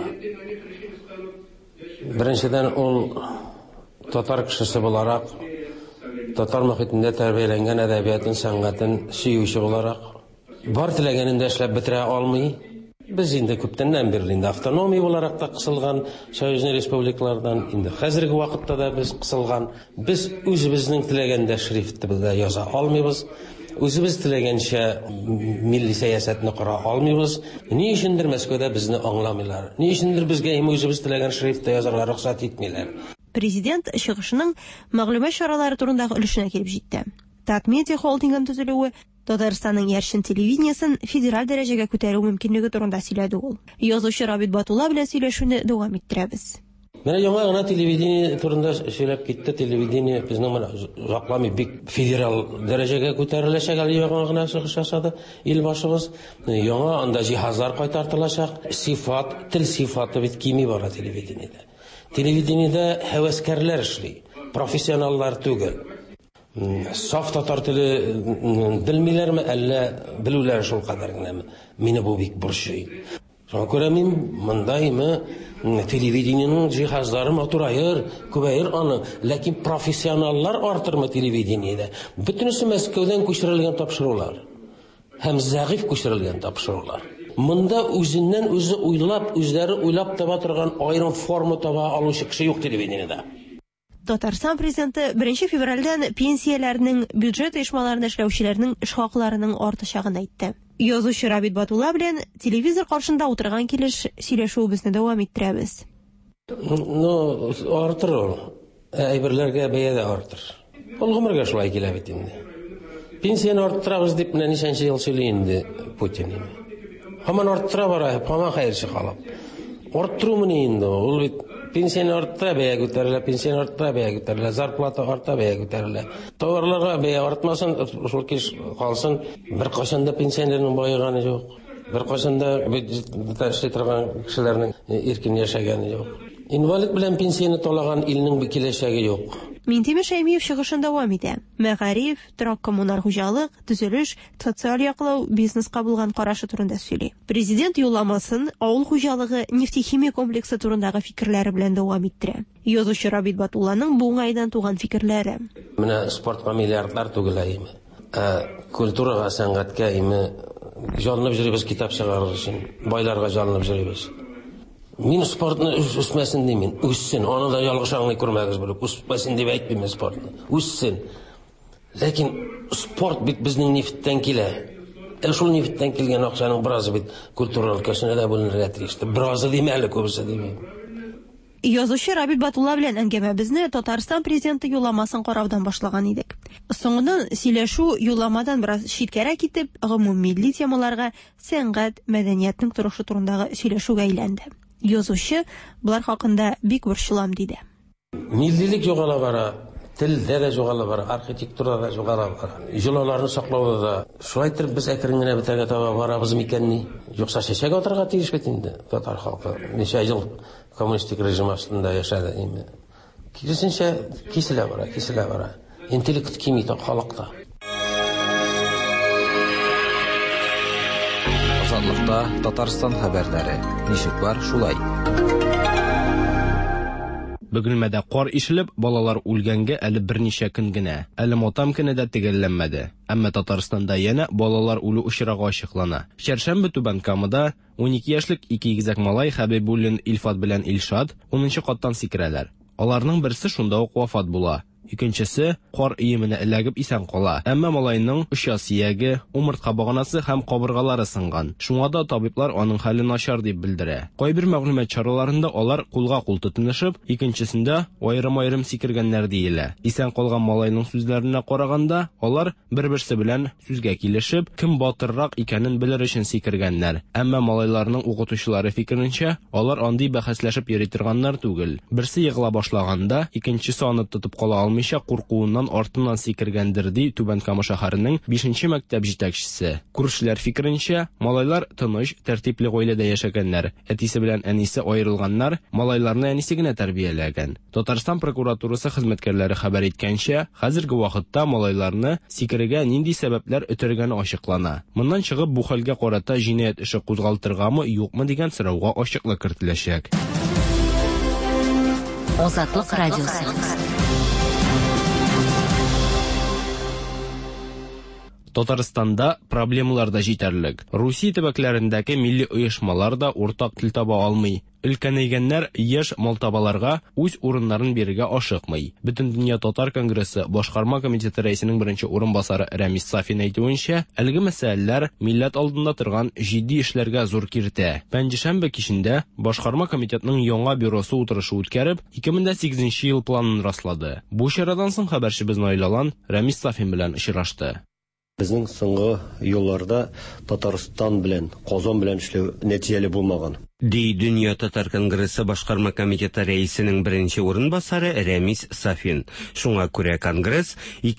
Беренчедән ул татар кешесе буларак, татар мөхитендә тәрбияләнгән әдәбиятын, сәнгатен сөюче буларак, бар теләгәнен дә эшләп бетерә алмый. Без инде күптәннән бирле инде автономия буларак та кысылган союзный республикалардан, инде хәзерге вакытта да без кысылган. Без үзебезнең теләгәндә шрифтыбызда яза алмыйбыз. Үзебез теләгәнчә милли сәясәтне кыра алмыйбыз. Ни өчендер Мәскәүдә безне аңламыйлар? Ни өчендер безгә үзебез теләгән шрифтта язарга рөхсәт итмиләр? Президент чыгышының мәгълүмат чаралары турындагы өлешенә килеп җитте. Татмедиа холдингын төзелүе Татарстанның яршын телевидениесын федераль дәрәҗәгә күтәрү мөмкинлеге турында сөйләде ул. Язучы Рабит Батулла белән сөйләшүне дәвам иттерәбез. Менә яңа гына телевидение турында сөйләп китте. Телевидение безнең жакламый бик федераль дәрәҗәгә күтәреләчәк, әле яңа гына чыгыш ясады ил башыбыз. Яңа анда җиһазлар кайтартылачак. Сифат, тел сифаты бит кими бара телевидениедә. Телевидениедә һәвәскәрләр эшли, профессионаллар түгел. Саф татар теле белмиләрме, әллә белүләр шул кадәр генәме? Мине бу бик борчый. Шуңа күрә мин мондаймы телевидениенең җиһазлары матурайыр, күбәер аны, ләкин профессионаллар артырмы телевидениедә? Бөтенесе Мәскәүдән күчерелгән тапшырулар. Һәм зәгыйф күчерелгән тапшырулар. Монда үзеннән үзе уйлап, үзләре уйлап таба торган аерым форма таба алучы кеше юк телевидениедә. Татарстан президенты 1 февральдән пенсияләрнең бюджет оешмаларында эшләүчеләрнең эш хакларының артачагын әйтте. Язучы Рабит Батулла белән телевизор каршында утырган килеш сөйләшүебезне дәвам иттерәбез. Артыр ул. Әйберләргә бәя дә артыр. Ул гомергә шулай килә бит инде. Пенсияны арттырабыз дип менә ничәнче ел сөйли инде Путин. Һаман арттыра бара, һаман хәерче халык. Арттырумыни инде ул бит пенсияны арттыра, бәя күтәрелә, пенсияны арттыра, бәя күтәрелә, зарплата арта, бәя күтәрелә. Товарларга бәя артмасын, шул кеш калсын, бер кашанда пенсионерның байыганы юк. Бер кашанда эшли торган кешеләрнең иркен яшәгәне юк. Инвалид белән пенсияны толаган илнең бик киләчәге юк. Минтимер Шәймиев чыгышын дәвам итә. Мәгариф, торак коммуналь хуҗалык, төзелеш, социаль яклау, бизнеска булган карашы турында сөйли. Президент юлламасын авыл хуҗалыгы, нефтехимия комплексы турындагы фикерләре белән дәвам иттерә. Язучы Рабит Батулланың бу уңайдан туган фикерләре. Менә спортка миллиардлар түгеләйме? Культурага, сәнгатькә име җанлып җөрибез китап чыгарыр өчен, байларга җанлып җөрибез. Мин спортны үсмәсен димин, үссен. Аны да ялгыш аңлый күрмәгез булып, үсмәсен дип әйтмим спортны. Үссен. Ләкин спорт бит безнең нефттән килә. Шул нефттән килгән акчаның биразы бит культура өлкәсенә дә бүленергә тиеш. Биразы димәле, күбесе димим. Язучы Рабит Батулла белән әңгәмәбезне Татарстан президенты юлламасын караудан башлаган идек. Соңыннан сөйләшү юлламадан бераз читкәрәк китеп, гомуммилли темаларга, сәнгать, мәдәниятның торышы турындагы сөйләшүгә әйләнде. Язучы булар хакында бик борчылам диде. Миллилек югала бара, телдә дә югала бара, архитектурада да югала бара. Җылаларны саклауда да. Шулай итеп без әкрен генә бетәргә таба барабыз микәнни? Юкса чәчәк атырга тиеш бит инде татар халкы. Ничә ел коммунистик режим астында яшәде инде. Киресенчә киселә бара. Интеллект кими халыкта. Азатлыкта Татарстан хәбәрләре. Ничек бар шулай? Бөгелмәдә кар ишелеп, балалар үлгәнгә әле берничә көн генә. Әле матам көне дә төгәлләнмәде. Әмма Татарстанда яна балалар үлү очрагы ачыклана. Чәршәмбе Түбән Камада 12 яшьлек ике игезәк малай Хәбибуллин Илфат белән Илшат 10нчы каттан сикерәләр. Аларның берсе шунда ук вафат була. Икенчесе кар иеменә эләгеп исән кала. Әмма малайның оча сөяге, умыртка баганасы һәм кабыргалары сынган. Шуңа да табиблар аның хәлен начар дип белдерә. Кайбер мәгълүмат чараларында алар кулга-кул тотынышып, икенчесендә аерым-аерым сикергәннәр диелә. Исән калган малайның сүзләренә караганда, алар бер-берсе белән сүзгә килешеп, кем батыррак икәнен белер өчен сикергәннәр. Әмма малайларның укытучылары фикеренчә, алар андый бәхәсләшеп йөри торганнар түгел. Берсе егыла башлаганда, икенчесе аны тотып кала алмыйча куркуыннан артыннан сикергәндер ди Түбән Кама шәһәренең 5нче мәктәп җитәкчесе. Күршеләр фикеренчә, малайлар тыныч, тәртипле гаиләдә яшәгәннәр. Әтисе белән әнисе аерылганнар, малайларны әнисе генә тәрбияләгән. Татарстан прокуратурасы хезмәткәрләре хәбәр иткәнчә, хәзерге вакытта малайларны сикерергә нинди сәбәпләр өтергәне ачыклана. Моннан чыгып, бу хәлгә карата җинаять эше кузгалтыргамы, юкмы дигән сорауга ачыклык кертеләчәк. Азатлык радиосы. Татарстанда проблемалар да җитәрлек. Русия төбәкләрендәге милли оешмалар да уртак тел таба алмый. Өлкәнәйгәннәр яшь малтабаларга үз урыннарын бирергә ашыкмый. Бөтен дөнья татар конгрессы башкарма комитеты рәисенең беренче урынбасары Рамис Сафин әйтүенчә, әлеге мәсьәләләр милләт алдында торган җитди эшләргә зур киртә. Пәнҗешәмбе кичендә башкарма комитетның яңа бюросы утырышы үткәреп, 2008 ел планын раслады. Бу чарадан соң хәбәрчебез Найлалан Рамис Сафин белән очрашты. Безнең соңгы елларда Татарстан белән, Казан белән эшләү нәтиҗәле булмаган. Ди Дөнья татар конгрессы башкарма комитеты рәисенең беренче урынбасары Рамис Сафин. Шуңа күрә конгресс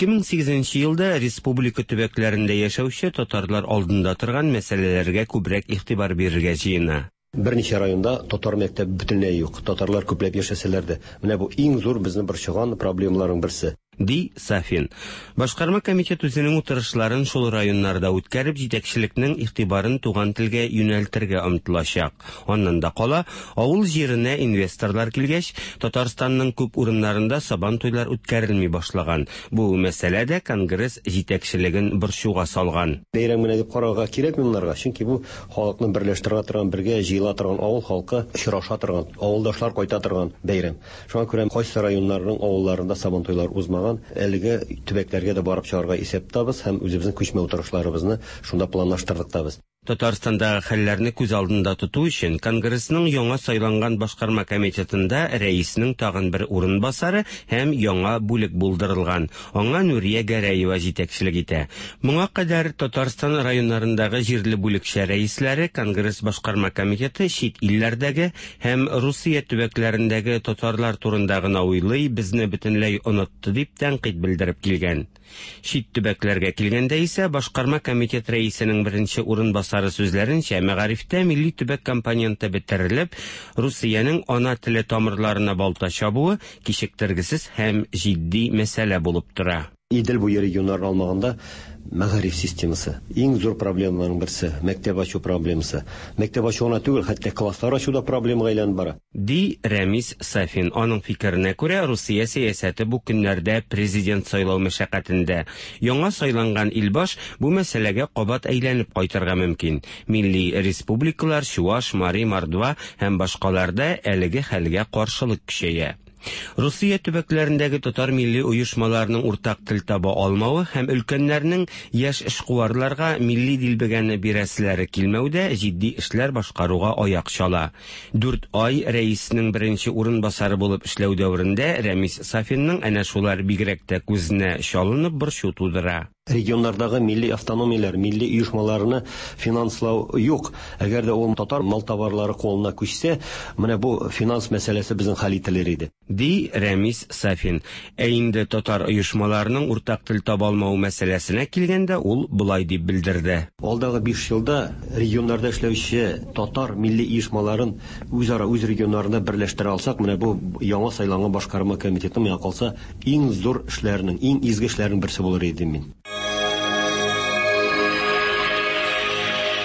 2008 елда республика төбәкләрендә яшәүче татарлар алдында торган мәсьәләләргә күбрәк игътибар бирергә җыена. Берничә районда татар мәктәп бөтенләй юк. Татарлар күпләп яшәсәләр дә, менә бу иң зур безнең борчыган проблемаларның берсе. Ди Сафин. Башкарма комитет үзенең утырышларын шул районнарда үткәреп, җитәкчелекнең игътибарын туган телгә юнәлтергә омтылачак. Аннан да кала, авыл җиренә инвесторлар килгәч, Татарстанның күп урыннарында сабан туйлар үткәрелми башлаган. Бу мәсьәләдә конгресс җитәкчелеген борчуга салган. Бәйрәм менә дип карарга кирәкме монларга? Чөнки бу халыкны берләштерә торган, бергә җыела торган, авыл халкы очраша торган, авылдашлар кайта торган бәйрәм. Шуңа күрә кайсы районнарның авылларында сабан туйлар узмаган. Әлеге төбәкләргә дә барып чыгарга исәптәбез һәм үзебезнең күчмә утырышларыбызны шунда планлаштырдык та без. Татарстандагы хәлләрне күз алдында тоту өчен конгрессның яңа сайланган башкарма комитетында рәиснең тагын бер урынбасары һәм яңа бүлек булдырылган. Аңа Нурия Гәрәева җитәкчелек итә. Моңа кадәр Татарстан районнарындагы җирле бүлекчә рәисләре конгресс башкарма комитеты чит илләрдәге һәм Русия төбәкләрендәге татарлар турында гына уйлый, безне бөтенләй онытты дип тәнкыйть белдереп килгән. Чит төбәкләргә килгәндә исә башкарма комитет рәисенең беренче урынбасары сүзләренчә, мәгарифтә милли төбәк компоненты бетерелеп, Русиянең ана теле тамырларына балта чабуы кичектергесез һәм җитди мәсьәлә булып тора. Идел буе регионнар алмаганда мәгариф системасы иң зур проблемаларның берсе, мәктәп ачу проблемасы. Мәктәп ачуына түгел, хәтта класслар ачуда проблемага әйләнеп бара. Ди Рамис Сафин. Аның фикеренә күрә, Русия сәясәте бу көннәрдә президент сайлау мәшәкатендә. Яңа сайланган Илбаш бу мәсьәләгә кабат әйләнеп кайтырга мөмкин. Милли республикалар Чуваш, Мари, Мордва һәм башкаларда әлеге хәлгә каршылык көчәя. Русия төбәкләрендәге татар милли оешмаларының уртак тел таба алмавы һәм өлкәннәрнең яшь эшкуарларга милли дилбегәне бирәселәре килмәүдә җитди эшләр башкаруга аяк чала. 4 ай рәиснең беренче урынбасары булып эшләү дәврендә Рамис Сафинның әнә шулар бигрәк тә күзенә чалынып борчу тудыра. Регионнардагы милли автономияләр, милли оешмаларны финанслау юк. Әгәр дә ул татар мал товарлары кулына күчсә, менә бу финанс мәсьәләсе безнең хәл ителер иде. Ди Рамис Сафин. Инде татар оешмаларының уртак тел таба алмау мәсьәләсенә килгәндә, ул булай дип белдерде. Алдагы 5 елда регионнарда эшләүче татар милли оешмаларын үзара үз регионнарында берләштерә алсак, менә бу яңа сайланган башкарма комитеты миңа калса иң зур эшләрнең, иң изге эшләрнең берсе булыр иде мин.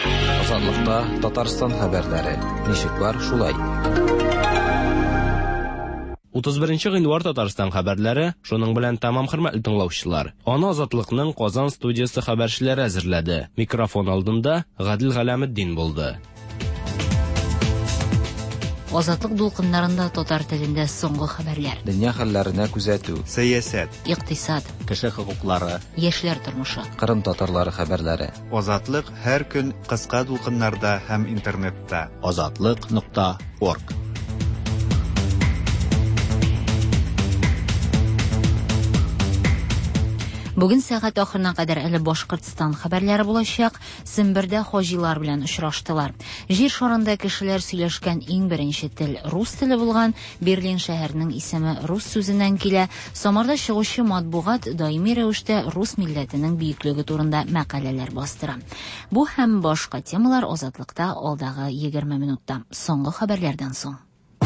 Азатлыкта Татарстан хәбәрләре. Ничек бар, шулай. 31 гыйнвар Татарстан хәбәрләре, шуның белән тамам хөрмәтле тыңлаучылар. Аны Азатлыкның Казан студиясе хәбәрчеләре әзерләде. Микрофон алдында Гадил Галәметдин булды. Азатлык дулкыннарында татар телендә соңгы хәбәрләр. Дөнья хәлләренә күзәтү, сәясәт, икътисад, кеше хокуклары, яшьләр тормышы, Кырым татарлары хәбәрләре. Азатлык һәр көн кыска дулкыннарда һәм интернетта. Azatlyk.org. Бүген сәгать ахырына кадәр әле Башкортстан хәбәрләре булачак. Сембердә хаҗилар белән очраштылар. Җир шарында кешеләр сөйләшкән иң беренче тел рус теле булган. Берлин шәһәренең исеме рус сүзеннән килә. Самарда чыгучы матбугат даими рәвештә рус милләтенең бөеклеге турында мәкаләләр бастыра. Бу һәм башка темалар Азатлыкта алдагы 20 минутта. Соңгы хәбәрләрдән соң.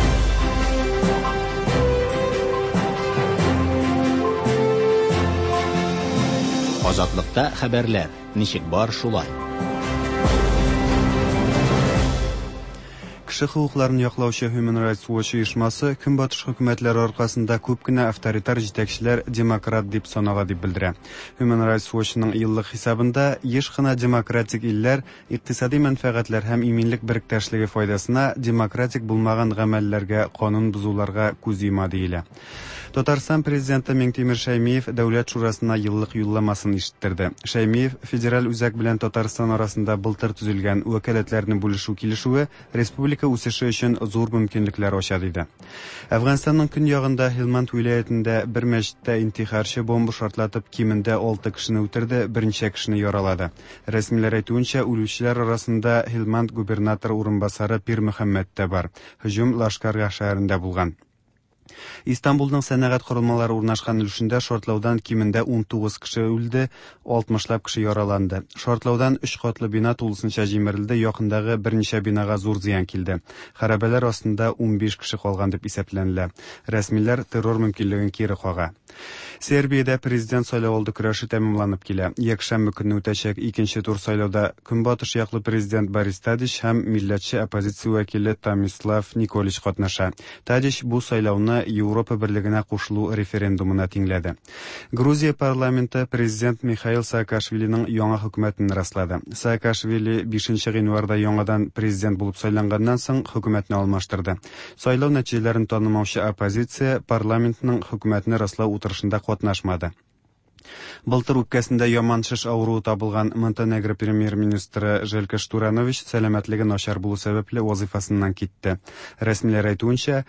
Азатлыкта хәбәрләр. Ничек бар, шулай. Кеше хукукларын яклаучы Human Rights Watch оешмасы көнбатыш хөкүмәтләре аркасында күп кенә авторитар җитәкчеләр демократ дип санала дип белдерә. Human Rights Watchның еллык хисабында еш кына демократик илләр икътисади мәнфәгатьләр һәм иминлек беректәшлеге файдасына демократик булмаган гамәлләргә, канун бузуларга күз йома диелә. Татарстан президенты Миңтимер Шәймиев Дәүләт шурасына еллык юлламасын ишеттерде. Шәймиев федераль үзәк белән Татарстан арасында былтыр төзелгән вәкаләтләрне бүлешү килешүе республика үсеше өчен зур мөмкинлекләр ача диде. Әфганстанның көньягында Хелманд вилаятендә бер мәчеттә интихарчы бомба шартлатып кимендә 6 кешене үтерде, берничә кешене яралады. Рәсмиләр әйтүенчә, үлүчеләр арасында Хелманд губернатор урынбасары Пир Мөхәммәд тә бар. Һөҗүм Лашкар шәһәрендә булган. Истанбулның сәнәгать корылмалары урнашкан өлешендә шартлаудан кимендә 19 кеше үлде, 60лап кеше яраланды. Шартлаудан 3 катлы бина тулысынча җимерелде, якындагы берничә бинага зур зыян килде. Хәрабәләр астында 15 кеше калган дип исәпләнелә. Рәсмиләр террор мөмкинлеген кире кага. Сербиядә президент сайлауы көрәше тәмамланып килә. Якшәмбе көнне үтәчәк икенче тур сайлауда көнбатыш яклы президент Борис Тадич һәм милләтче оппозиция вәкиле Томислав Николич катнаша. Тадич бу сайлауны Европа берлегенә кушылу референдумына тиңләде. Грузия парламенты президент Михаил Саакашвилиның яңа хөкүмәтен раслады. Саакашвили 5 гыйнварда яңадан президент булып сайланганнан соң хөкүмәтне алмаштырды. Сайлау нәтиҗәләрен танымаучы оппозиция парламентның хөкүмәтне раслау утырышында катнашмады. Былтыр үпкәсендә яман шеш авыруы табылган Монтенегро премьер-министры Желка Штуранович сәламәтлеге начар булу сәбәпле вазифасыннан китте. Рәсмиләр әйтүенчә,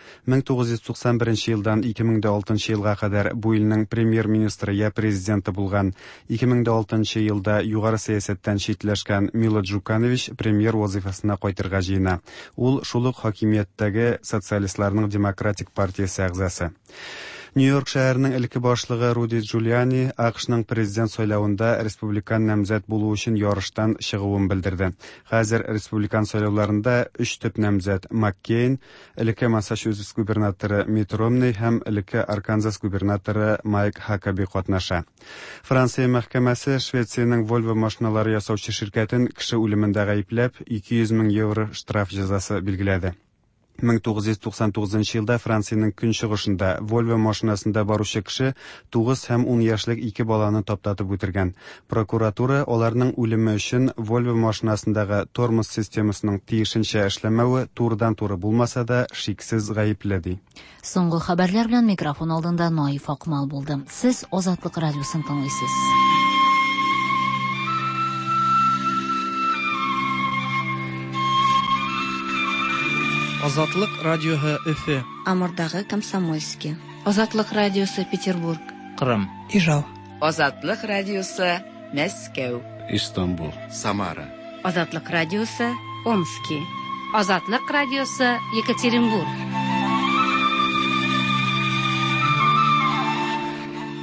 1991 елдан 2006 елга кадәр бу илнең премьер-министры я президенты булган. 2006 елда югары сәясәттән читләшкән Мило Джуканович премьер вазифасына кайтырга җыена. Ул шул ук хакимияттәге социалистларның демократик партиясе әгъзасы. Нью-Йорк шәһәренең элекке башлыгы Руди Джулиани АКШның президент сайлауында республикан намзәт булу өчен ярыштан чыгуын белдерде. Хәзер республикан сайлауларында 3 төп намзәт Маккейн, элекке Массачусетс губернаторы Митт Ромней һәм элекке Арканзас губернаторы Майк Хакаби катнаша. Франция мәхкәмәсе Швециянең Volvo машиналары ясаучы ширкәтен кеше үлемендә гаепләп 200 мең евро штраф җәзасы билгеләде. 1999 елда Франциянең көнчыгышында Volvo машинасында баручы кеше 9 һәм 10 яшьлек 2 баланы таптатып үтергән. Прокуратура аларның үлеме өчен Volvo машинасындагы тормоз системасының тиешенчә эшләмәве турыдан-туры булмаса да шиксез гаепле ди. Соңгы хәбәрләр белән микрофон алдында Наиф Акмал булды. Сез Азатлык радиосын тыңлыйсыз. Азатлык радиоһы Өфе. Амурдагы Комсомольский. Азатлык радиосы Петербург. Кырым. Ижау. Азатлык радиосы Мәскәү. Истанбул. Самара. Азатлык радиосы Омский. Азатлык радиосы Екатеринбург.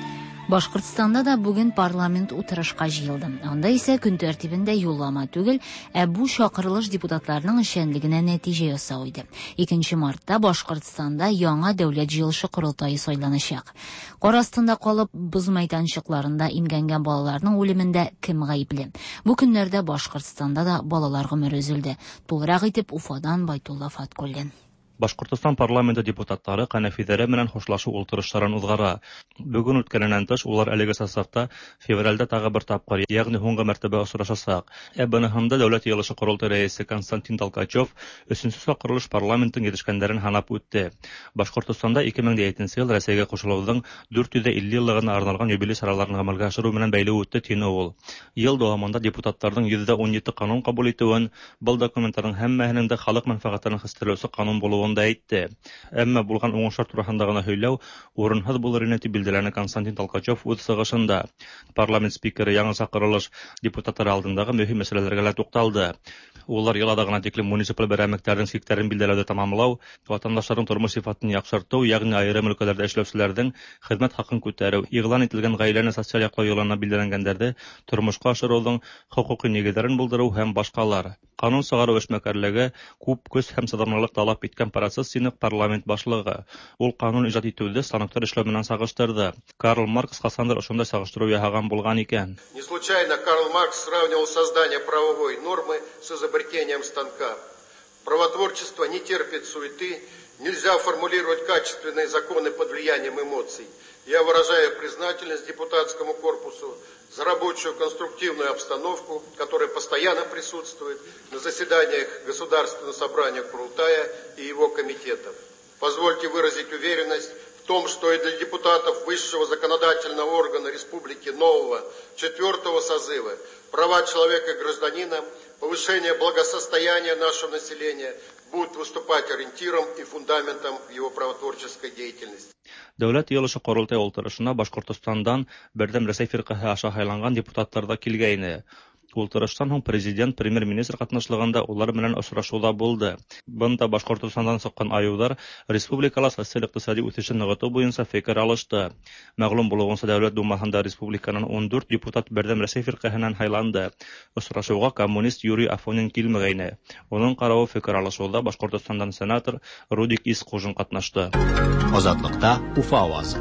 Башкортстанда да бүген парламент утырышка җыелды. Анда исә көн тәртибендә юллама түгел, бу чакырылыш депутатларның эшчәнлегенә нәтиҗә ясау иде. 2 мартта Башкортстанда яңа дәүләт җыелышы корылтайы сайланачак. Кар астында калып, боз мәйданчыкларында имгәнгән балаларның үлемендә кем гаепле? Бу көннәрдә Башкортстанда да балалар гомере өзелде. Тулырак итеп Уфадан Байтулла Фаткуллин. Башкортстан парламенты депутаттары кәнәфиҙәре менән хушлашу ултырыштарын уҙғара. Бөгөн үткәненән тыш улар әлеге составта февральдә тағы бер тапҡыр, йәғни һуңғы мәртәбә осрашасаҡ. Быныһында дәүләт йыйылышы ҡоролтай рәйесе Константин Толкачев 3-нче саҡырылыш парламенттың етешкәндәрен һанап үтте. Башҡортостанда 2007 йыл Рәсәйгә ҡушылыуҙың 450 йыллығына арналған юбилей сараларын ғәмәлгә ашырыу менән бәйле үтте, тине ул. Йыл дауамында депутаттарҙың 117 ҡанун ҡабул итеүен, был документтарҙың һәммәһенең дә халыҡ мәнфәғәттәрен хистәләүсе ҡанун булыуын да әйтте. Әммә булған уңышлар тураһында ғына һөйләү урынһыҙ булыр ине дип билдәләне Константин Толкачев үҙ сығышында. Парламент спикеры яңы саҡырылыш депутаттары алдындағы мөһим мәсьәләләргә лә туҡталды. Улар йылада ғына тиклем муниципаль берәмектәрҙең сиктәрен билдәләүҙе тамамлау, ватандаштарҙың тормош сифатын яҡшыртыу, ягъни айырым өлкәләрҙә эшләүселәрҙең хеҙмәт хаҡын күтәреү, иғлан ителгән ғаиләне социаль яҡлау юлына билдәләнгәндәрҙе тормошҡа ашырыуҙың хоҡуҡи нигеҙҙәрен булдырыу һәм башҡалар. Ҡанун сығарыу эшмәкәрлеге күп көс һәм сыҙамлылыҡ талап иткән процесс, тине парламент башлығы. Ул ҡанун ижад итеүҙе станоктар эшләү менән сағыштырҙы. Карл Маркс ҡасандыр ошондай сағыштырыу яһаған булған икән. Не случайно Карл Маркс сравнивал создание правовой нормы с изобретением станка. Правотворчество не терпит суеты, нельзя формулировать качественные законы под влиянием эмоций. Я выражаю признательность депутатскому корпусу за рабочую конструктивную обстановку, которая постоянно присутствует на заседаниях Государственного собрания Курултая и его комитетов. Позвольте выразить уверенность в том, что и для депутатов высшего законодательного органа Республики нового 4-го созыва права человека и гражданина, повышение благосостояния нашего населения будут выступать ориентиром и фундаментом его правотворческой деятельности. Дәүләт йыйылышы ҡоролтай ултырышына Башҡортостандан берҙәм Рәсәй фирҡаһы аша һайланған депутаттар да килгәйне. Ултырыштан һуң президент, премьер-министр ҡатнашлығында улар менән осрашыуҙа булды. Бында Башҡортостандан сыҡҡан айыуҙар республикала социаль-иҡтисади үҫешен нығытыу буйынса фекер алышты. Мәғлүм булыуынса, Дәүләт Думаһында республиканан 14 депутат берҙәм Рәсәй фирҡаһынан һайланды. Осрашыуға коммунист Юрий Афонин килмәгәйне. Уның ҡарауы фекер алышыуҙа Башҡортостандан сенатор Рудик Исҡужин ҡатнашты. Азатлыҡта Уфа авазы.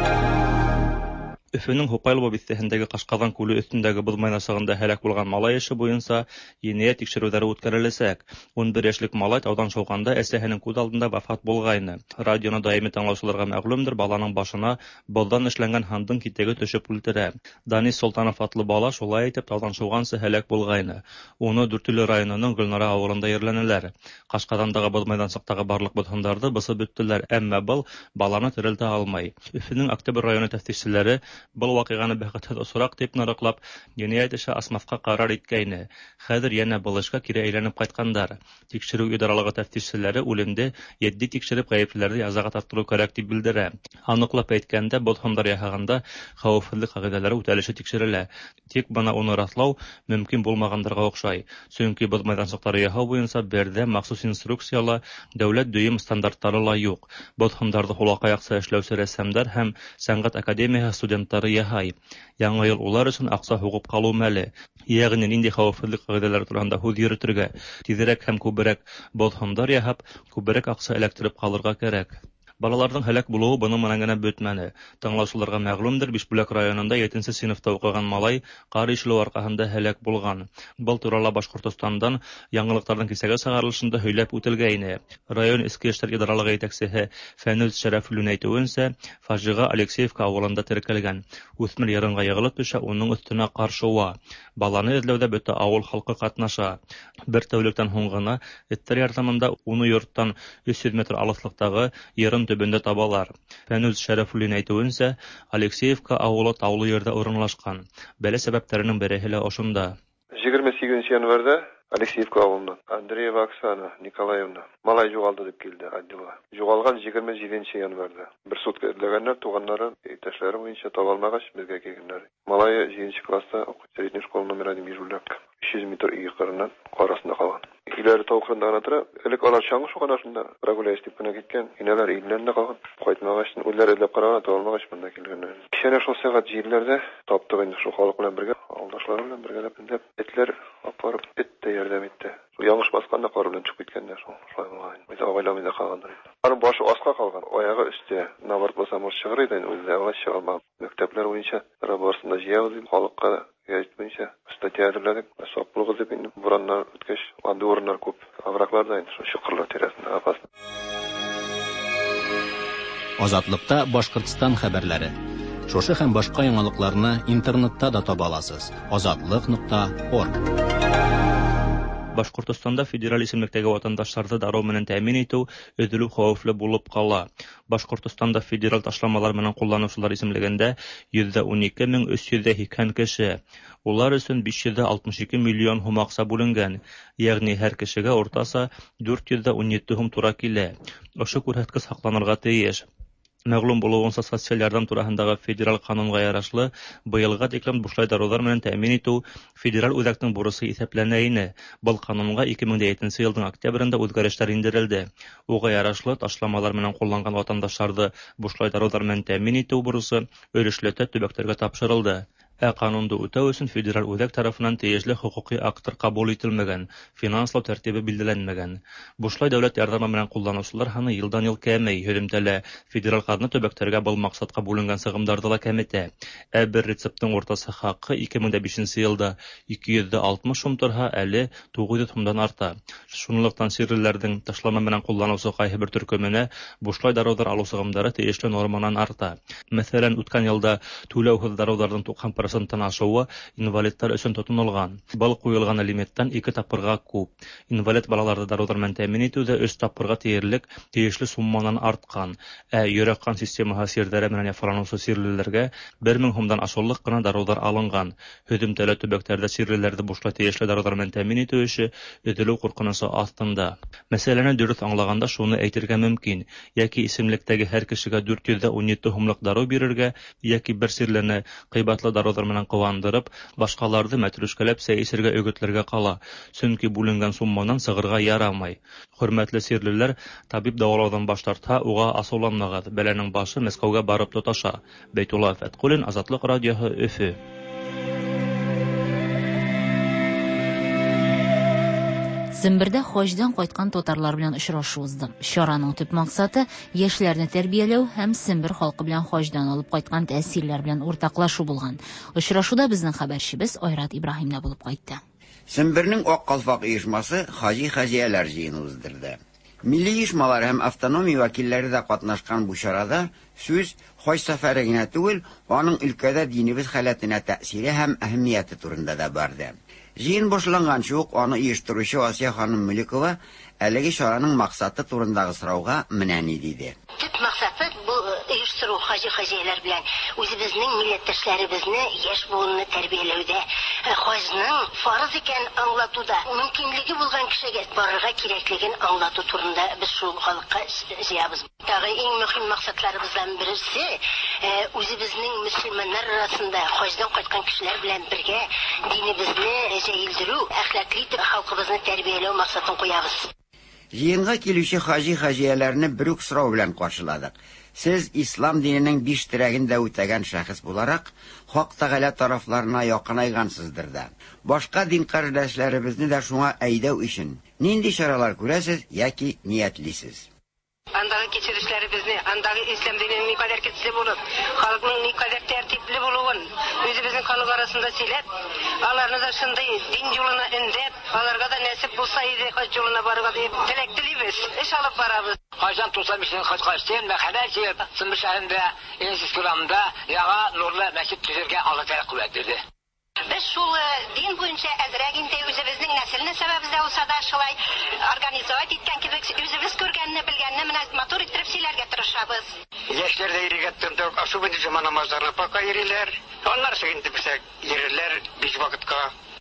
Өфөнөң Һуҡайлова биҫтәһендәге Ҡашҡаҙан күле өҫтөндәге боҙ майҙансығында һәләк булған малай эше буйынса енәйәт тикшереүҙәре үткәреләсәк. 11 йәшлек малай тауҙан шыуғанда әсәһенең күҙ алдында вафат булғайны. Радионы даими тыңлаусыларға мәғлүмдер, баланың башына боҙҙан эшләнгән һандың китеге төшөп үлтерә. Данис Солтанов атлы бала шулай итеп тауҙан шыуғансы һәләк булғайны. Уны Дүртөйлө районының Гөлнара ауылында ерләнеләр. Ҡашҡаҙандағы боҙ майҙансыҡтағы барлыҡ боҙһондарҙы бысып бөттөләр, әммә был баланы терелтә алмай. Өфөнөң Октябрь районы тәфтишселәре был ваҡиғаны бәхетһеҙ осраҡ тип ныҡлап, енәйәт эше асмаҫҡа ҡарар иткәйне. Хәҙер йәнә был эшкә кире әйләнеп ҡайтҡандар. Тикшереү идаралығы тәфтишселәре үлемде етди тикшереп ғәйеплеләрҙе язаға тартырыу кәрәк дип билдерә. Аныҡлап әйткәндә, боҙһондар яһағанда хәүефһеҙлек ҡағиҙәләре үтәлеше тикшерелә. Тик бына уны раҫлау мөмкин булмағандарға оҡшай. Сөнки боҙ майҙансыҡтары яһау буйынса берҙә махсус инструкцияла, дәүләт дөйөм стандарттары ла юҡ. Боҙһондарҙы һулаҡай аҡса эшләүсе рәссамдар һәм сәнғәт академияһы студенттары яһай. Яңы йыл улар өсөн аҡса һуғып ҡалыу мәле. Йәғни ниндәй хәүефһеҙлек ҡағиҙәләре тураһында һүҙ йөрөтөргә, тиҙерәк һәм күберәк боҙһондар яһап, күберәк аҡса эләктереп ҡалырға кәрәк. Балаларҙың һәләк булыуы бының менән генә бөтмәне. Тыңлаусыларға мәғлүмдер, Бишбүләк районында 7-нче синыфта уҡыған малай ҡар ишелеү арҡаһында һәләк булған. Был турала Башҡортостандан яңылыҡтарҙың кисәге сығарылышында һөйләп үтелгәйне. Район эске эштәр идаралығы етәксеһе Фәнүз Шәрәфуллин әйтеүенсә, фажиға Алексеевка ауылында теркәлгән. Үҫмер йырынға йығылып төшә, уның өҫтөнә ҡар шыуа. Баланы эҙләүҙә бөтә ауыл халҡы ҡатнаша. Бер тәүлектән һуң ғына эттәр ярҙамында уны йорттан 300 метр алыҫлыҡтағы йырын төбөндә табалар. Фәнүз Шәрәфуллин әйтеүенсә, Алексеевка ауылы таулы ерҙә урынлашҡан. Бәлә сәбәптәренең береһе лә ошонда. 28 январҙа Алексеевка авылынан. Андреева Оксана Николаевна. Малай жоғалды деп келді отделға. Жоғалған 27 январда. Бір сутка эзләгәннәр, туганнары, иптәшләре буенча таба алмагач, безгә килгәннәр. Малай 7 класста укый, средняя школа номер 1 Межулак. 300 метр өй кырынан карасында калган. Иләре тавыкрында гына тора. Элек алар чаңгы шуганашында прогуляйс дип кенә киткән. Инәләр илендә калган. Кайтмагач, үләр эзләп караган, таба алмагач монда килгәннәр. Кичәне шул сәгать 7ләрдә таптык инде шул халык белән бергә, алдашлар белән бергә этләр апарып эт ярдәм итте. Яңгыш басканда кар белән чыгып киткәннәр шул. Шулай булган. Без авайламыйда калгандыр. Аның башы аска калган, аягы өстә. Наварт булса мыш чыгыр иде, үзе ала чыгылмаган. Мәктәпләр буенча барысында җыябыз дип халыкка әйтмәйчә статья әзерләдек. Сап булыгыз дип инде бураннар үткәч, анда урыннар күп. Авракларда инде шул чыкырлар тирәсендә апас. Азатлыкта Башкортстан хәбәрләре. Шушы һәм башка яңалыкларны интернетта да таба аласыз. Azatlyk.org. Башкортстанда федераль исемлектәге ватандашларны дару менән тәэмин итү өҙөлү хәвефле булып кала. Башкортстанда федераль ташламалар менән кулланучылар исемлегендә 112,380 кеше. Улар өчен 562 миллион һум акча бүленгән, ягъни һәр кешегә уртаса 417 һум туры килә. Ошо күрһәткес сакланырга тиеш. Мәгълүм булуынса социаль ярдәм тураһындагы федераль канунга ярашлы быелга тиклем бушлай дарулар менән тәэмин итү федераль үзәкнең бурысы исәпләнә ине. Был канунга 2007 елның октябрендә үзгәрешләр индерелде. Уга ярашлы ташламалар менән кулланган ватандашларны бушлай дарулар менән тәэмин итү бурысы өлешләтә төбәктәргә тапшырылды. Канунды үтәү өчен федераль үзәк тарафынан тиешле хукукый акттар кабул ителмәгән, финанслау тәртибе билгеләнмәгән. Бушлай дәүләт ярдәме менән кулланучылар һаны елдан-ел кәмей, һөҗүмтәлә федераль карны төбәктәргә был максатка бүленгән сыгымдарды да кәметә. Бер рецептның уртасы хакы 2005 елда 260 сум торһа, әле 900 сумдан арта. Шунлыктан сирләрнең ташлама менән кулланусы кайһы бер төркеменә бушлай дарулар алу сыгымдары тиешле норманан арта. Мәсәлән, үткән елда түләүһез даруларның 90% ашуы инвалидтар өчен тотынылган. Был куелган лимиттан 2 тапкырга күп. Инвалид балаларды дарулар менән тәэмин итүдә 3 тапкырга тиерлек тиешле суммадан арткан. Йөрәк кан системаһы сирдәре менән яфаланучы сирлеләргә 1000 сумдан ашырлык кына дарулар алынган. Һөҗүмтәле төбәктәрдә сирлеләрне бушлай тиешле дарулар менән тәэмин итү эше өҙөлү куркынысы астында. Мәсьәләне дөрес аңлаганда шуны әйтергә мөмкин. Яки исемлектәге һәр кешегә 417 сумлык дару бирергә, яки бер сирлене кыйбатлы дарулар менән кыландырып, башкаларды мәтрүшкәләп сәйсергә өгетләргә кала. Чөнки бүленгән суммадан сыгырга ярамай. Хөрмәтле сирлеләр, табиб дәвалаудан баш тартса, уга асылланмагыз. Бәләнең башы Мәскәүгә барып тоташа. Бәйтулла Фәткулин, Азатлык радиоһы, Өфө. Сембердә хаҗдан кайткан татарлар белән очрашу узды. Чараның төп максаты яшьләрне тәрбияләү һәм Сембер халкы белән хаҗдан алып кайткан тәэсирләр белән уртаклашу булган. Очрашуда безнең хәбәрчебез Айрат Ибраһимда булып кайтты. Сембернең Ак калфак оешмасы хаҗи-хаҗияләр җыены уздырды. Милли оешмалар һәм автономия вәкилләре дә катнашкан бу чарада сүз хаҗ сәфәре генә түгел, аның өлкәдә динебез халәтенә тәэсире һәм әһәмияте турында да барды. Җыен башланганчы ук аны оештыручы Асия ханым Мөликова әлеге чараның максаты турындагы сорауга менә ни диде. Төп максаты бу оештыру хаҗи-хаҗияләр белән үзебезнең милләттәшләребезне яшь буынны тәрбияләүдә, хаҗның фарыз икән аңлатуда, мөмкинлеге булган кешегә барырга кирәклеген аңлату турында без шул халыкка җыябыз. Тагы иң мөһим максатларыбыздан берсе үзебезнең мөселманнар арасында хаҗдан кайткан кешеләр белән бергә динебезне җәелдерү, әхлаклы итеп халкыбызны тәрбияләү максатын куябыз. Җыенга килүче хаҗи-хаҗияләрне бер үк сорау белән каршыладык. Сез ислам диненең 5 терәген дә үтәгән шәхес буларак, Хак Тәгалә тарафларына якынайгансыздыр да. Башка дин кардәшләребезне дә шуңа әйдәү өчен нинди чаралар күрәсез яки ниятлисез? Андагы кечерешләребезне, андагы ислам диненең никадәр көчле булып, халыкның никадәр тәртипле булуын, үзебезнең халык арасында сөйләп, аларны да шундый дин юлына өндәп, аларга да нәсип булса иде хаҗ юлына барырга дип теләк телибез. Эш алып барабыз. Хаҗдан тусам өчен хаҗкаштан мәхәллә Сембер шәһәрендә институтында яңа нурлы мәчет төзергә Алла Тәгалә куәт бирде. Без шул дин буенча әзрәк инде үзебезнең нәселне сәбәбездә булса да шулай организовать иткән кебек үзебез күргәнне, белгәнне менә матур итеп сөйләргә тырышабыз. Яшьләр дә ирегә тындык, ашу бинде җама намазларына пака йөриләр. Аннары инде бисә йөриләр 5 вакытка.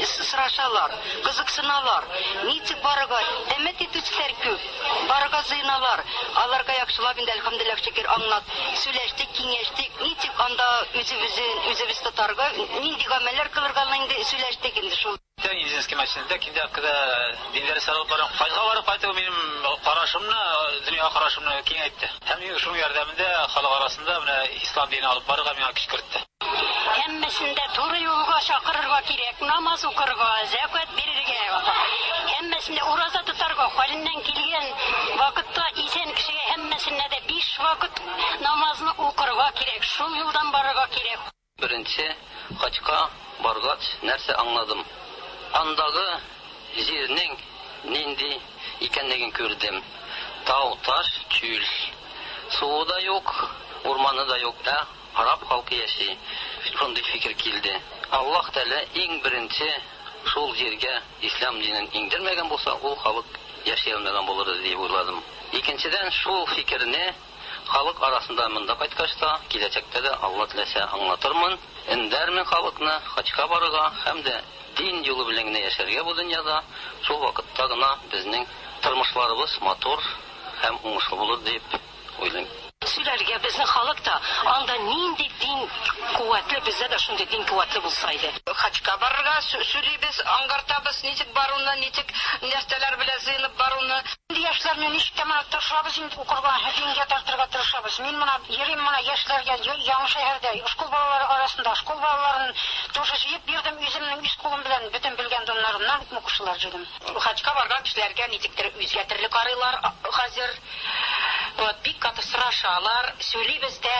сорашалар, кызыксыналар. Ничек барырга, тәмәт итүчеләр күп. Барырга зыйналар. Аларга яхшылап инде әлхәмдүлилләх шөкер аңлат. Сөйләштек, киңәштек. Ничек анда үзебез тотарга, нинди гамәлләр кылырга инде сөйләштек инде шул. Медицинский мәчетендә киндә динләр саралыкларын кайга барып кайту минем карашымны, дөнья карашымны киңәйтте. Һәм шуның ярдәмендә халык арасында менә ислам динен алып барырга миңа көч кертте. Һәммәсендә туры юлга чакырырга кирәк, намаз укырга, закат бирергә, һәммәсендә ураза тотарга, хәленнән килгән вакытта исән кешегә һәммәсендә дә 5 вакыт намазны укырга кирәк, шул юлдан барырга кирәк. Беренче хачка баргач нәрсә аңладым. Андагы җирнең нинди икәнлеген күрдем. Тау, таш, чүл. Суы да юк, урманы да юк. Араб халкы яши. Шундый фикер килде. Аллаһ Тәала иң беренче шул җиргә ислам динен иңдермәгән булса, ул халык яши алмаган булыр дип уйладым. Икенчедән шул фикерне халык арасында монда кайткач та, киләчәктә дә Алла теләсә аңлатырмын. Эндәрмен халыкны хачка барырга һәм дә дин юлы белән генә яшәргә бу дөньяда. Шул вакытта гына безнең тормышларыбыз матур һәм уңышлы булыр дип уйлыйм. Сөйләргә безнең халыкта анда нинди дин куәтле, бездә дә шундый дин куәтле булса иде. Хачка барырга сөйлибез, аңгартабыз, ничек баруны, ничек нәрсәләр белән зыйнып баруны. Инде яшьләрне ничек тәмам тырышабыз инде укырга, дингә тартырга тырышабыз. Мин моны йөрим, моны яшьләргә яңа шәһәрдә школ балалары арасында школ балаларын тоже җыеп бирдем, үземнең үз кулым белән бөтен белгән доннарымнан укучылар җыйдым. Хачка барган кешеләргә ничектер үзгәртерлек арыйлар хәзер. Вот бик каты сорашалар, сөйлибез дә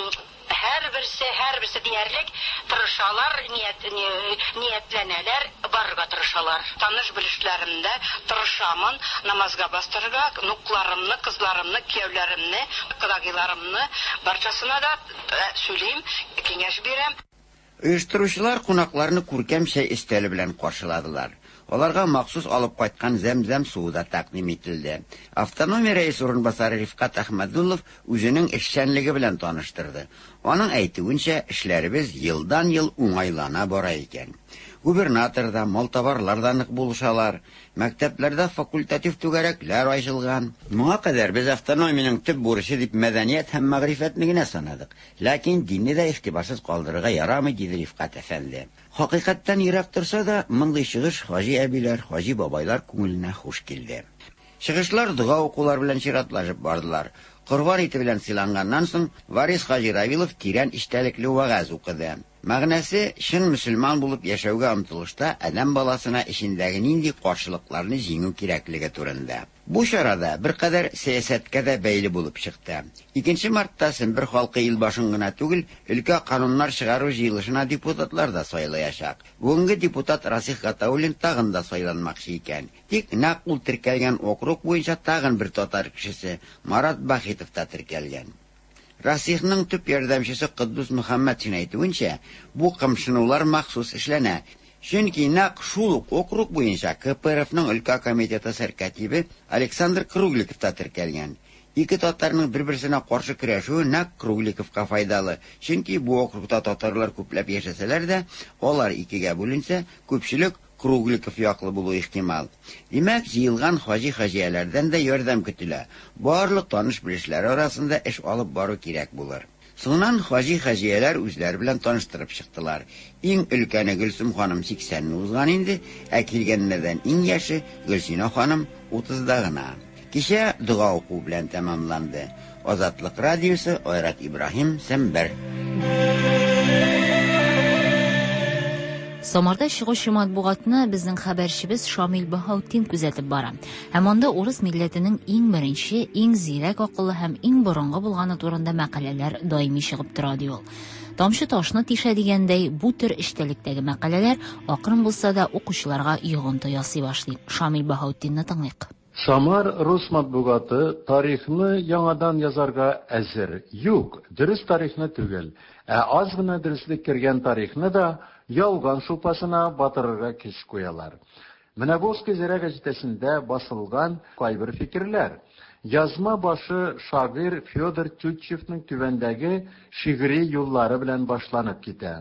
һәрберсе диярлек тырышалар, ниятләнәләр, барырга тырышалар. Таныш белешләремдә тырышамын намазга бастырырга, нукларымны, кызларымны, кияүләремне, кыдагыйларымны барчасына да сөйлим, киңәш бирәм. Оештыручылар кунакларны күркәм чәй өстәле белән каршыладылар. Аларга махсус алып кайткан зәмзәм суы да тәкъдим ителде. Автономия рәис урынбасары Рифкат Әхмәдуллов үзенең эшчәнлеге белән таныштырды. Аның әйтүенчә, эшләребез елдан-ел уңайлана бара икән. Губернаторда, малтабарларда нык булышалар, мәктәпләрдә факультатив түгәрәкләр ачылган. Моңа кадәр без автономиянең төп бурычы дип мәдәният һәм мәгърифәтне генә санадык. Ләкин динне дә игътибарсыз калдырырга ярамый, диде Рифкат әфәнде. Хакыйкатьтән ерак торса да, мондый чыгыш хаҗи әбиләр, хаҗи бабайлар күңеленә хуш килде. Чыгышлар дуга укулар белән чиратлашып бардылар. Корбан ите белән сыйланганнан соң Варис Хаҗи Равилов тирән иштәлекле вәгазь укыды. Мәгънәсе шын мөселман булып яшәүгә омтылышта адәм баласына эчендәге нинди каршылыкларны җиңү кирәклеге турында. Бу чарада бер кадәр сәясәткә дә бәйле булып чыкты. 2 мартта Сембер халкы ил башын гына түгел, өлкә кануннар чыгару җыелышына депутатлар да сайлаячак. Бүгенге депутат Расих Гатауллин тагын да сайланмакчы икән. Тик нәкъ ул теркәлгән округ буенча тагын бер татар кешесе Марат Бахитов та теркәлгән. Расихның төп ярдәмчесе Кыддус Мөхәммәтшин әйтүенчә, бу кымшынулар махсус эшләнә. Чөнки нәкъ шул округ буенча КПРФның өлкә комитеты сәркәтибе Александр Кругликов та теркәлгән. Ике татарның бер-берсенә каршы көрәшүе нәкъ Кругликовка файдалы. Чөнки бу округта татарлар күпләп яшәсәләр дә, алар икегә бүленсә, күпчелек Кругликов яклы булу ихтимал. Димәк, җыелган хаҗи-хаҗияләрдән дә ярдәм көтелә. Барлык таныш белешләр арасында эш алып бару кирәк булыр. Соңнан хаҗи-хаҗияләр үзләре белән таныштырып чыктылар. Иң өлкәне Гөлсем ханым 80-не узган инде, ә килгәннәрдән иң яше Гөлсинә ханым 30-да гына. Кичә дуга уку белән тәмамланды. Азатлык радиосы, Айрат Ибраһим, Сембер. Самарда чыгучы матбугатны безнең хәбәрчебез Шамил Баһаутдин күзәтеп бара. Һәм анда урыс милләтенең иң беренче, иң зирәк акыллы һәм иң борынгы булганы турында мәкаләләр даими чыгып тора ди ул. Тамчы ташны тишә дигәндәй, бу төр эштәлектәге мәкаләләр акрын булса да укучыларга йогынты ясый башлый. Шамил Баһаутдинны тыңлыйк. Самар рус матбугаты тарихны яңадан язарга әзер. Юк, дөрес тарихны түгел, аз гына дөреслек кергән тарихны да ялган шулпасына батырырга көч куялар. Менә бу Гәзәрә гәзитәсендә басылган кайбер фикерләр. Язма башы шагыйрь Федор Тютчевның түбәндәге шигъри юллары белән башланып китә.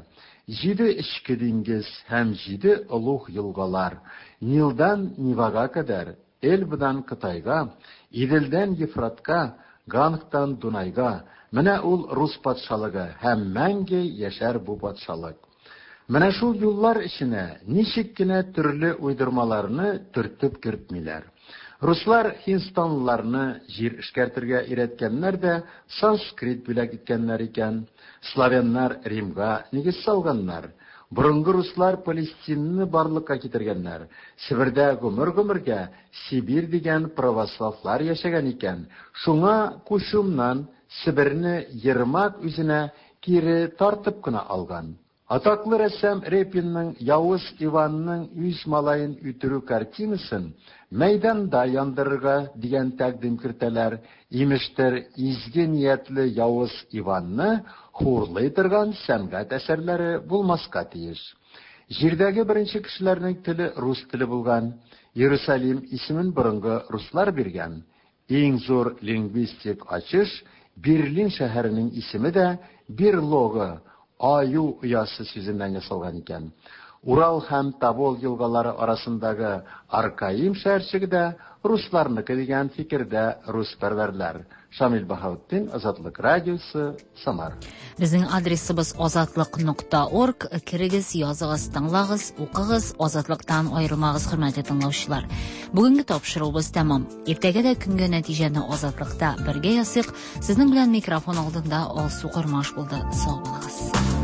7 ішкі диңгез һәм 7 улуг елгалар, Нилдан Нивага кадәр, Эльбадан Кытайга, Иделдән Ефратка, Ганхтан Дунайга, менә ул рус патшалыгы һәм мәңге яшәр бу патшалык. Менә шул юллар эченә ничек кенә төрле уйдырмаларны төртеп кертмиләр. Руслар Хинстанлыларны җир эшкәртергә өйрәткәннәр дә санскрит бүләк иткәннәр икән. Славяннар Римга нигез салганнар. Борынгы руслар Палестинаны барлыкка китергәннәр. Сибирдә гомер-гомергә Сибир дигән православлар яшәгән икән. Шуңа кушумнан Сибирне Ермак үзенә кире тартып кына алган. Атаклы рәссам Репинның Явыз Иванның үз малайын үтерү картинасын мәйданда яндырырга дигән тәкъдим кертәләр. Имештер, изге ниятле Явыз Иванны хурлый торган сәнгать әсәрләре булмаска тиеш. Җирдәге беренче кешеләрнең теле рус теле булган. Иерусалим исемен борынгы руслар биргән. Иң зур лингвистик ачыш Берлин шәһәренең исеме дә Берлогы, аю уясы сүзеннән ясалган икән. Урал һәм Тобол елгалары арасындагы Аркаим шәһәрчеге дә русларныкы дигән фикердә руспәрвәрләр. Шамил Баһаутдин, Азатлык радиосы, Самар. Безнең адресыбыз azatlyk.org. Кирегез, языгыз, тыңлагыз, укыгыз, азатлыктан аерылмагыз, хөрмәтле тыңлаучылар. Бүгенге тапшыруыбыз тәмам. Иртәгә дә көнгә нәтиҗәне азатлыкта бергә ясыйк. Сезнең белән микрофон алдында Алсу Кормаш булды. Сау булыгыз.